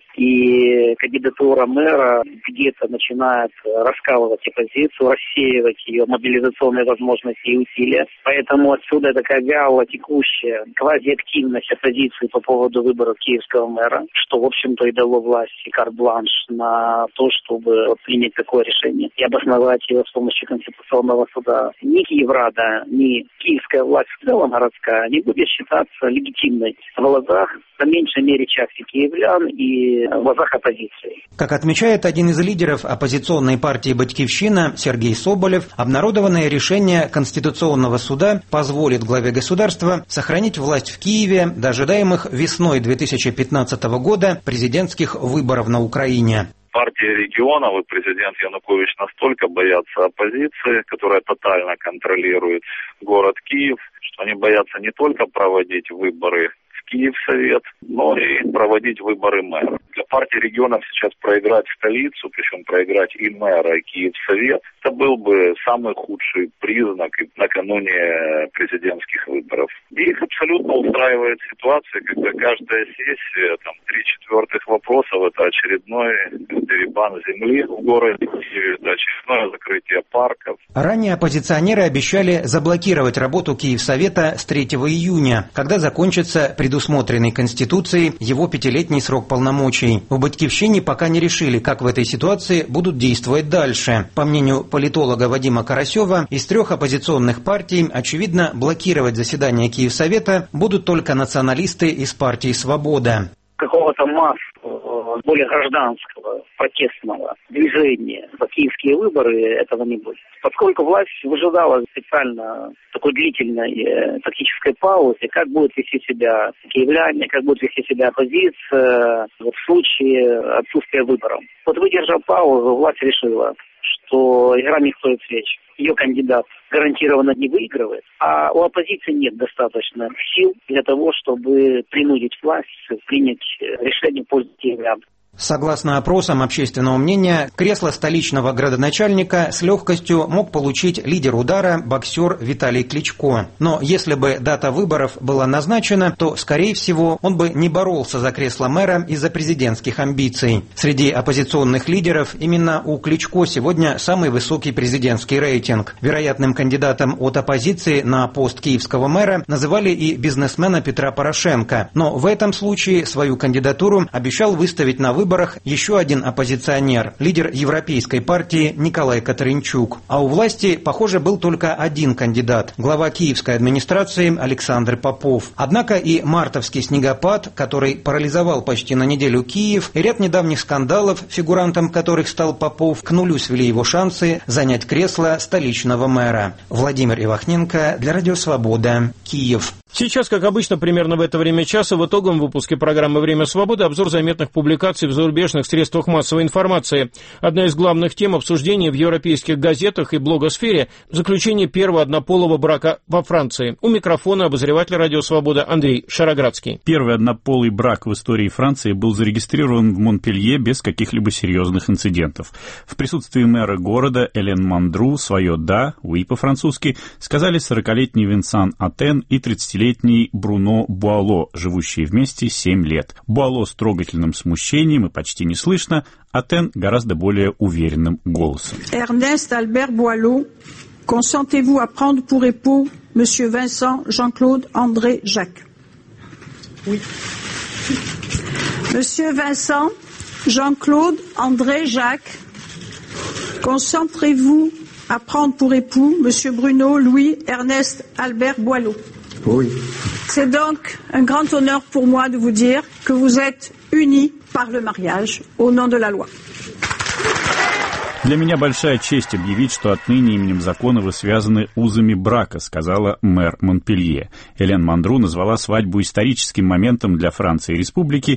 И кандидатура мэра где-то начинает раскалывать оппозицию, рассеивать ее мобилизационные возможности и усилия. Поэтому отсюда такая вяло текущая квазиактивность оппозиции по поводу выборов киевского мэра, что, в общем-то, и дало власти карт-бланш на то, чтобы вот, принять такое решение и обосновать его с помощью Конституционного суда. Ни Киеврада, ни киевская власть в целом городская не будет считаться легитимной в глазах, по меньшей мере, части киевлян и в глазах оппозиции. Как отмечает один из лидеров оппозиционной партии «Батькивщина» Сергей Соболев, обнародованное решение Конституционного суда позволит главе государства сохранить власть в Киеве до ожидаемых весной две тысячи пятнадцатого года президентских выборов на Украине. Партия регионов и президент Янукович настолько боятся оппозиции, которая тотально контролирует город Киев, что они боятся не только проводить выборы в Киевсовет, но и проводить выборы мэра. Для партии регионов сейчас проиграть столицу, причем проиграть и мэра, и Киевсовет, это был бы самый худший признак накануне президентских выборов. И их абсолютно устраивает ситуация, когда каждая сессия, там, три четвертых вопросов, это очередной дерибан земли в городе Киеве, это очередное закрытие парков. Ранее оппозиционеры обещали заблокировать работу Киевсовета с третьего июня, когда закончится предусмотренный Конституцией его пятилетний срок полномочий. В «Батькивщине» пока не решили, как в этой ситуации будут действовать дальше. По мнению политолога Вадима Карасева, из трех оппозиционных партий, очевидно, блокировать заседание Киевсовета будут только националисты из партии «Свобода». Какого-то массового, более гражданского, протестного движения за киевские выборы этого не будет. Поскольку власть выжидала специально такой длительной э, тактической паузы, как будут вести себя киевляне, как будет вести себя оппозиция вот, в случае отсутствия выборов. Вот выдержав паузу, власть решила, что игра не стоит свеч. Ее кандидат гарантированно не выигрывает, а у оппозиции нет достаточно сил для того, чтобы принудить власть принять решение в пользу киевлян. Согласно опросам общественного мнения, кресло столичного градоначальника с легкостью мог получить лидер удара боксер Виталий Кличко. Но если бы дата выборов была назначена, то, скорее всего, он бы не боролся за кресло мэра из-за президентских амбиций. Среди оппозиционных лидеров именно у Кличко сегодня самый высокий президентский рейтинг. Вероятным кандидатом от оппозиции на пост киевского мэра называли и бизнесмена Петра Порошенко. Но в этом случае свою кандидатуру обещал выставить на выборах еще один оппозиционер, лидер Европейской партии Николай Катеринчук. А у власти, похоже, был только один кандидат – глава киевской администрации Александр Попов. Однако и мартовский снегопад, который парализовал почти на неделю Киев, и ряд недавних скандалов, фигурантом которых стал Попов, к нулю свели его шансы занять кресло столичного мэра. Владимир Ивахненко для Радио Свобода, Киев. Сейчас, как обычно, примерно в это время часа в итоговом выпуске программы «Время свободы» обзор заметных публикаций в зарубежных средствах массовой информации. Одна из главных тем обсуждения в европейских газетах и блогосфере – заключение первого однополого брака во Франции. У микрофона обозреватель «Радио Свобода» Андрей Шароградский. Первый однополый брак в истории Франции был зарегистрирован в Монпелье без каких-либо серьезных инцидентов. В присутствии мэра города Элен Мандру свое «да», «уи» по-французски, сказали сорокалетний Винсан Атен и тридцатилетний Бруно Буало, живущие вместе семь лет. Буало с трогательным смущением и почти не слышно, Атен гораздо более уверенным голосом. Эрнест Альбер Буало, consentez-vous à prendre pour époux Monsieur Vincent Jean-Claude André Jacques? Oui. Monsieur Vincent Jean-Claude André Jacques, consentirez-vous à prendre pour époux Monsieur Bruno Louis Ernest Albert Boileau? Oui. C'est donc un grand honneur pour moi de vous dire que vous êtes unis par le mariage au nom de la loi. Для меня большая честь объявить, что отныне именем закона вы связаны узами брака, сказала мэр Монпелье. Элен Мандру назвала свадьбу историческим моментом для Франции и республики.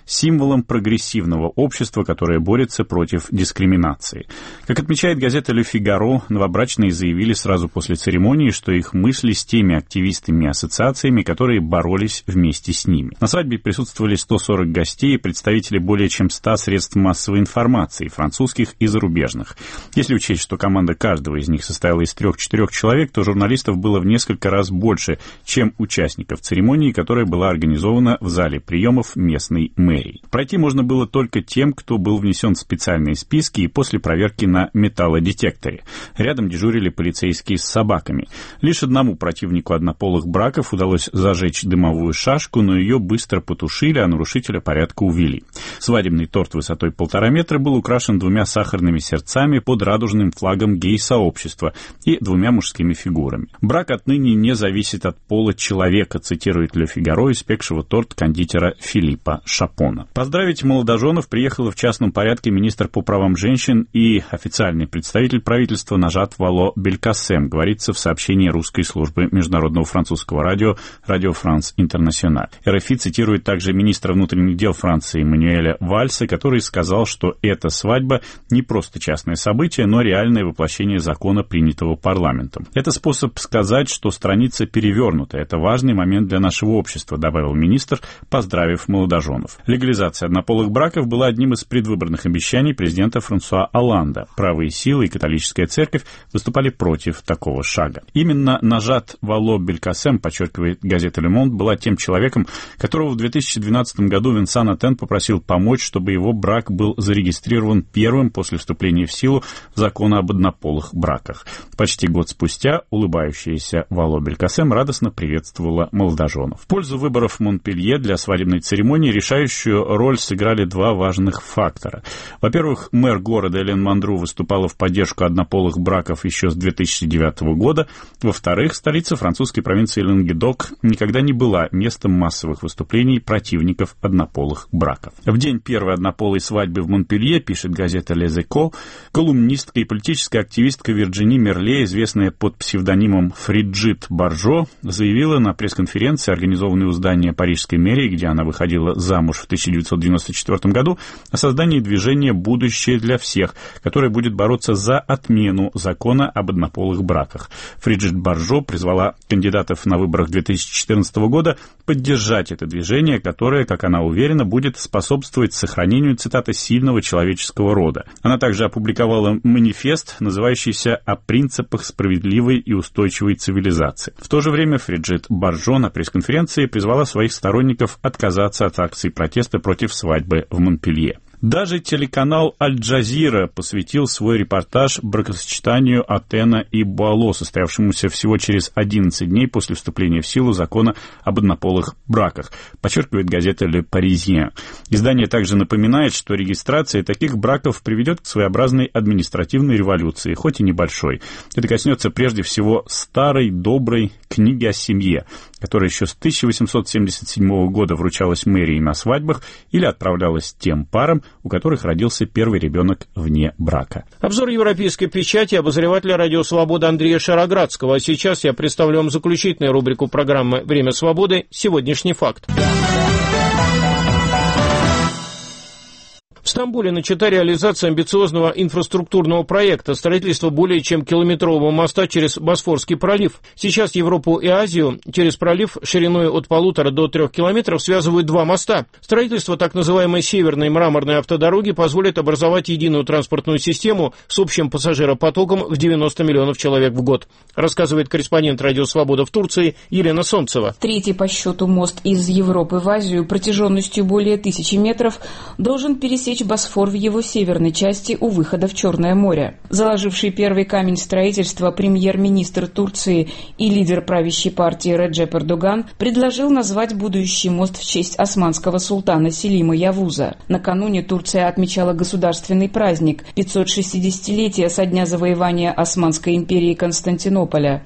символом прогрессивного общества, которое борется против дискриминации. Как отмечает газета «Le Figaro», новобрачные заявили сразу после церемонии, что их мысли с теми активистами и ассоциациями, которые боролись вместе с ними. На свадьбе присутствовали сто сорок гостей и представители более чем ста средств массовой информации, французских и зарубежных. Если учесть, что команда каждого из них состояла из трех-четырех человек, то журналистов было в несколько раз больше, чем участников церемонии, которая была организована в зале приемов местной мэрии. Пройти можно было только тем, кто был внесен в специальные списки и после проверки на металлодетекторе. Рядом дежурили полицейские с собаками. Лишь одному противнику однополых браков удалось зажечь дымовую шашку, но ее быстро потушили, а нарушителя порядка увели. Свадебный торт высотой полтора метра был украшен двумя сахарными сердцами под радужным флагом гей-сообщества и двумя мужскими фигурами. Брак отныне не зависит от пола человека, цитирует Ле Фигаро, испекшего торт кондитера Филиппа Шапона. Поздравить молодоженов приехала в частном порядке министр по правам женщин и официальный представитель правительства Нажат Вало-Белькасем, говорится в сообщении русской службы международного французского радио «Радио Франс Интернациональ». эр эф и цитирует также министра внутренних дел Франции Мануэля Вальса, который сказал, что эта свадьба не просто частное событие, но реальное воплощение закона, принятого парламентом. Это способ сказать, что страница перевернута. Это важный момент для нашего общества, добавил министр, поздравив молодоженов. Легализация однополых браков была одним из предвыборных обещаний президента Франсуа Олланда. Правые силы и католическая церковь выступали против такого шага. Именно Нажат Вало-Белькасем, подчеркивает газета «Ле Монд», была тем человеком, которого в две тысячи двенадцатом году Винсан Атен попросил помочь, чтобы его брак был зарегистрирован первым после вступления в силу закона об однополых браках. Почти год спустя улыбающаяся Вало-Белькасем радостно приветствовала молодоженов. В пользу выборов в Монпелье для свадебной церемонии решающую роль сыграли два важных фактора. Во-первых, мэр города Элен Мандру выступала в поддержку однополых браков еще с две тысячи девятого года. Во-вторых, столица французской провинции Лангедок никогда не была местом массовых выступлений противников однополых браков. В день первой однополой свадьбы в Монпелье, пишет газета «Les Echos», колумнистка и политическая активистка Вирджини Мерле, известная под псевдонимом Фриджит Баржо, заявила на пресс-конференции, организованной у здания парижской мэрии, где она выходила замуж в тысяча девятьсот девяносто четвёртом году, о создании движения «Будущее для всех», которое будет бороться за отмену закона об однополых браках. Фриджит Баржо призвала кандидатов на выборах две тысячи четырнадцатого года поддержать это движение, которое, как она уверена, будет способствовать сохранению, цитата, «сильного человеческого рода». Она также опубликовала манифест, называющийся «О принципах справедливой и устойчивой цивилизации». В то же время Фриджит Баржо на пресс-конференции призвала своих сторонников отказаться от акций протеста против свадьбы в Монпелье. Даже телеканал «Аль-Джазира» посвятил свой репортаж бракосочетанию Атена и Буало, состоявшемуся всего через одиннадцать дней после вступления в силу закона об однополых браках, подчеркивает газета «Le Parisien». Издание также напоминает, что регистрация таких браков приведет к своеобразной административной революции, хоть и небольшой. Это коснется прежде всего старой доброй книги о семье, которая еще с тысяча восемьсот семьдесят седьмого года вручалась мэрии на свадьбах или отправлялась тем парам, у которых родился первый ребенок вне брака. Обзор европейской печати обозревателя «Радио Свобода» Андрея Шароградского. А сейчас я представлю вам заключительную рубрику программы «Время свободы. Сегодняшний факт». В Стамбуле начата реализация амбициозного инфраструктурного проекта строительства более чем километрового моста через Босфорский пролив. Сейчас Европу и Азию через пролив шириной от полутора до трех километров связывают два моста. Строительство так называемой Северной мраморной автодороги позволит образовать единую транспортную систему с общим пассажиропотоком в девяносто миллионов человек в год, рассказывает корреспондент «Радио Свобода» в Турции Елена Солнцева. Третий по счету мост из Европы в Азию протяженностью более тысячи метров должен пересечь Босфор в его северной части у выхода в Черное море. Заложивший первый камень строительства премьер-министр Турции и лидер правящей партии Реджеп Эрдоган предложил назвать будущий мост в честь османского султана Селима Явуза. Накануне Турция отмечала государственный праздник – пятьсот шестидесятилетие со дня завоевания Османской империи Константинополя.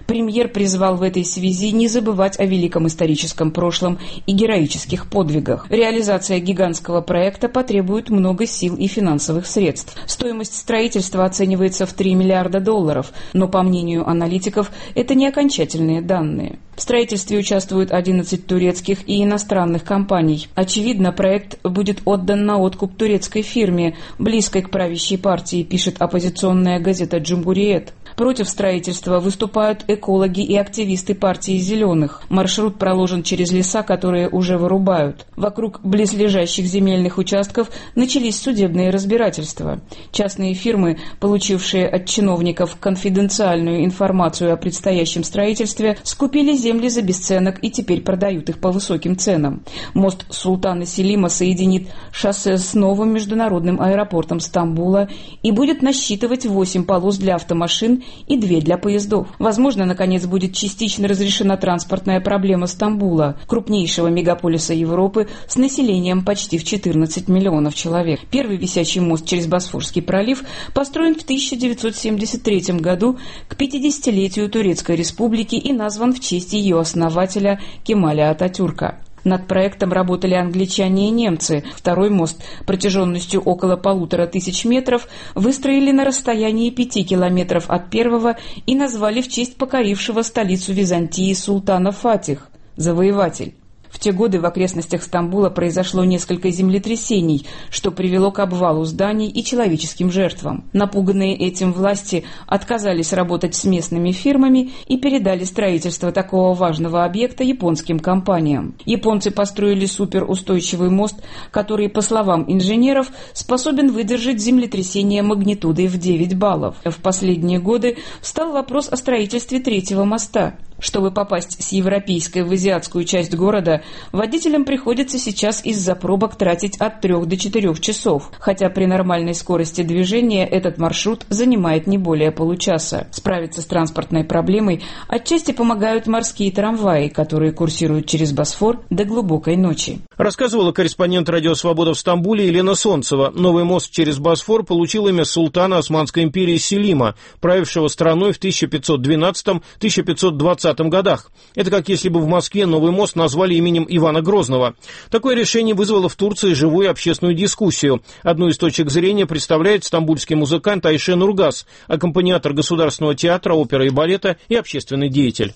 Премьер призвал в этой связи не забывать о великом историческом прошлом и героических подвигах. Реализация гигантского проекта потребует много сил и финансовых средств. Стоимость строительства оценивается в три миллиарда долларов, но, по мнению аналитиков, это не окончательные данные. В строительстве участвуют одиннадцать турецких и иностранных компаний. Очевидно, проект будет отдан на откуп турецкой фирме, близкой к правящей партии, пишет оппозиционная газета «Джумгуриет». Против строительства выступают экологи и активисты партии «Зеленых». Маршрут проложен через леса, которые уже вырубают. Вокруг близлежащих земельных участков начались судебные разбирательства. Частные фирмы, получившие от чиновников конфиденциальную информацию о предстоящем строительстве, скупили земли за бесценок и теперь продают их по высоким ценам. Мост Султана Селима соединит шоссе с новым международным аэропортом Стамбула и будет насчитывать восемь полос для автомашин и две для поездов. Возможно, наконец, будет частично разрешена транспортная проблема Стамбула, крупнейшего мегаполиса Европы с населением почти в четырнадцать миллионов человек. Первый висячий мост через Босфорский пролив построен в тысяча девятьсот семьдесят третьем году к пятидесятилетию Турецкой Республики и назван в честь ее основателя Кемаля Ататюрка. Над проектом работали англичане и немцы. Второй мост протяженностью около полутора тысяч метров выстроили на расстоянии пяти километров от первого и назвали в честь покорившего столицу Византии султана Фатих – завоеватель. В те годы в окрестностях Стамбула произошло несколько землетрясений, что привело к обвалу зданий и человеческим жертвам. Напуганные этим власти отказались работать с местными фирмами и передали строительство такого важного объекта японским компаниям. Японцы построили суперустойчивый мост, который, по словам инженеров, способен выдержать землетрясение магнитудой в девять баллов. В последние годы встал вопрос о строительстве третьего моста. Чтобы попасть с европейской в азиатскую часть города, водителям приходится сейчас из-за пробок тратить от трех до четырех часов, хотя при нормальной скорости движения этот маршрут занимает не более получаса. Справиться с транспортной проблемой отчасти помогают морские трамваи, которые курсируют через Босфор до глубокой ночи. Рассказывала корреспондент «Радио Свобода» в Стамбуле Елена Солнцева. Новый мост через Босфор получил имя султана Османской империи Селима, правившего страной в тысяча пятьсот двенадцатом — тысяча пятьсот двадцатом годах. Это как если бы в Москве новый мост назвали именем Ивана Грозного. Такое решение вызвало в Турции живую общественную дискуссию. Одну из точек зрения представляет стамбульский музыкант Айше Нургас, аккомпаниатор Государственного театра, оперы и балета и общественный деятель.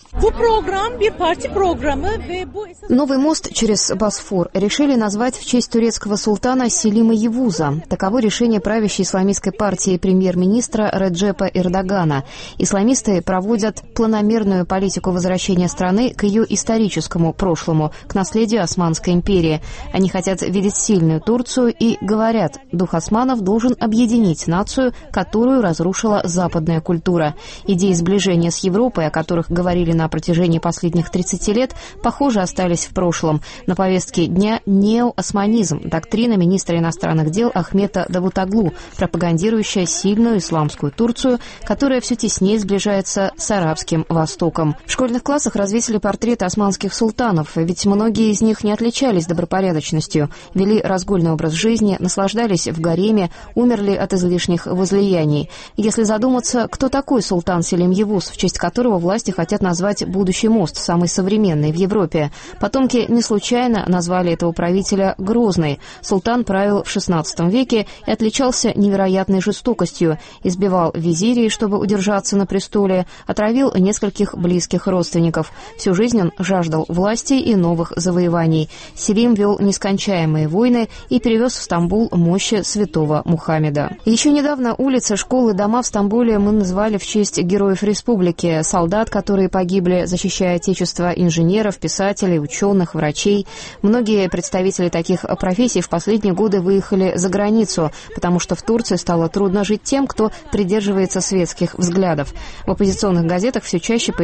Новый мост через Босфор решили назвать в честь турецкого султана Селима Евуза. Таково решение правящей исламистской партии премьер-министра Реджепа Эрдогана. Исламисты проводят планомерную политику возвращения страны к ее историческому прошлому, к наследию Османской империи. Они хотят видеть сильную Турцию и говорят, дух османов должен объединить нацию, которую разрушила западная культура. Идеи сближения с Европой, о которых говорили на протяжении последних тридцати лет, похоже, остались в прошлом. На повестке дня неоосманизм, доктрина министра иностранных дел Ахмета Давутоглу, пропагандирующая сильную исламскую Турцию, которая все теснее сближается с арабским Востоком. В школьных классах развесили портреты османских султанов, ведь многие из них не отличались добропорядочностью, вели разгульный образ жизни, наслаждались в гареме, умерли от излишних возлияний. Если задуматься, кто такой султан Селим Евуз, в честь которого власти хотят назвать будущий мост, самый современный в Европе. Потомки не случайно назвали этого правителя Грозный. Султан правил в шестнадцатом веке и отличался невероятной жестокостью, избивал визирей, чтобы удержаться на престоле, отравил нескольких близких родственников. Всю жизнь он жаждал власти и новых завоеваний. Селим вел нескончаемые войны и перевез в Стамбул мощи святого Мухаммеда. Еще недавно улицы, школы, дома в Стамбуле мы назвали в честь героев республики, солдат, которые погибли, защищая Отечество, инженеров, писателей, ученых, врачей. Многие представители таких профессий в последние годы выехали за границу, потому что в Турции стало трудно жить тем, кто придерживается светских взглядов. В оппозиционных газетах все чаще появляется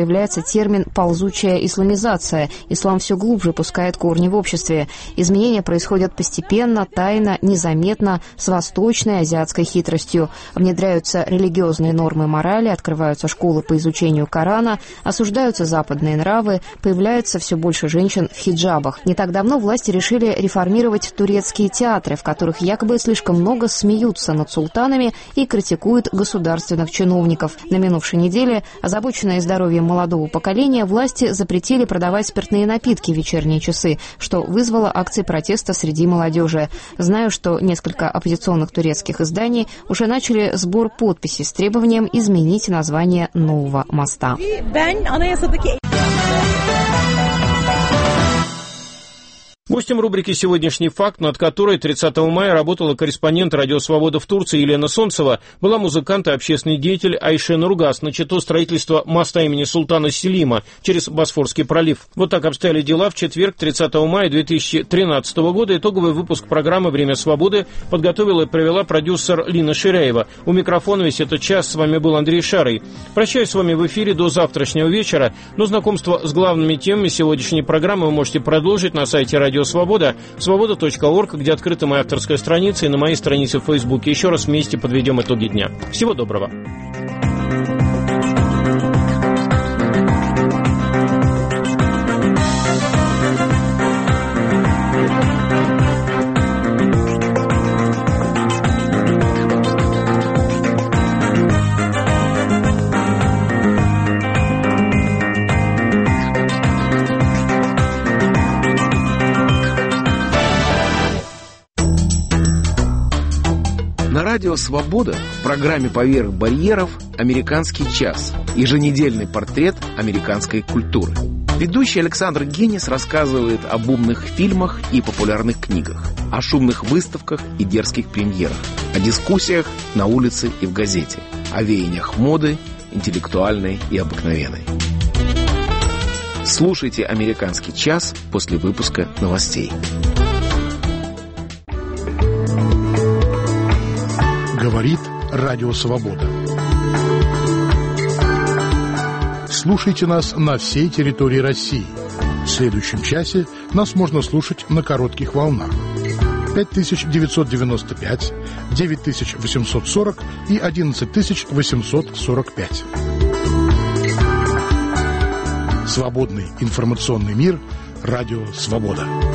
термин «ползучая исламизация». Ислам все глубже пускает корни в обществе. Изменения происходят постепенно, тайно, незаметно, с восточной азиатской хитростью. Внедряются религиозные нормы морали, открываются школы по изучению Корана, осуждаются западные нравы, появляется все больше женщин в хиджабах. Не так давно власти решили реформировать турецкие театры, в которых якобы слишком много смеются над султанами и критикуют государственных чиновников. На минувшей неделе, озабоченные здоровьем молодого поколения, власти запретили продавать спиртные напитки в вечерние часы, что вызвало акции протеста среди молодежи. Знаю, что несколько оппозиционных турецких изданий уже начали сбор подписей с требованием изменить название нового моста. Гостем рубрики «Сегодняшний факт», над которой тридцатого мая работала корреспондент «Радио Свобода» в Турции Елена Солнцева, была музыкант и общественный деятель Айше Нургас, начато строительство моста имени султана Селима через Босфорский пролив. Вот так обстояли дела в четверг, тридцатого мая две тысячи тринадцатого года. Итоговый выпуск программы «Время свободы» подготовила и провела продюсер Лина Ширяева. У микрофона весь этот час с вами был Андрей Шарый. Прощаюсь с вами в эфире до завтрашнего вечера, но знакомство с главными темами сегодняшней программы вы можете продолжить на сайте «Радио Свобода», свобода точка орг, где открыта моя авторская страница, и на моей странице в Фейсбуке. Еще раз вместе подведем итоги дня. Всего доброго. Радио «Свобода» в программе «Поверх барьеров» «Американский час». Еженедельный портрет американской культуры. Ведущий Александр Генис рассказывает об умных фильмах и популярных книгах, о шумных выставках и дерзких премьерах, о дискуссиях на улице и в газете, о веяниях моды, интеллектуальной и обыкновенной. Слушайте «Американский час» после выпуска новостей. Говорит Радио Свобода. Слушайте нас на всей территории России. В следующем часе нас можно слушать на коротких волнах. пять тысяч девятьсот девяносто пять, девять тысяч восемьсот сорок и одиннадцать тысяч восемьсот сорок пять. Свободный информационный мир. Радио Свобода.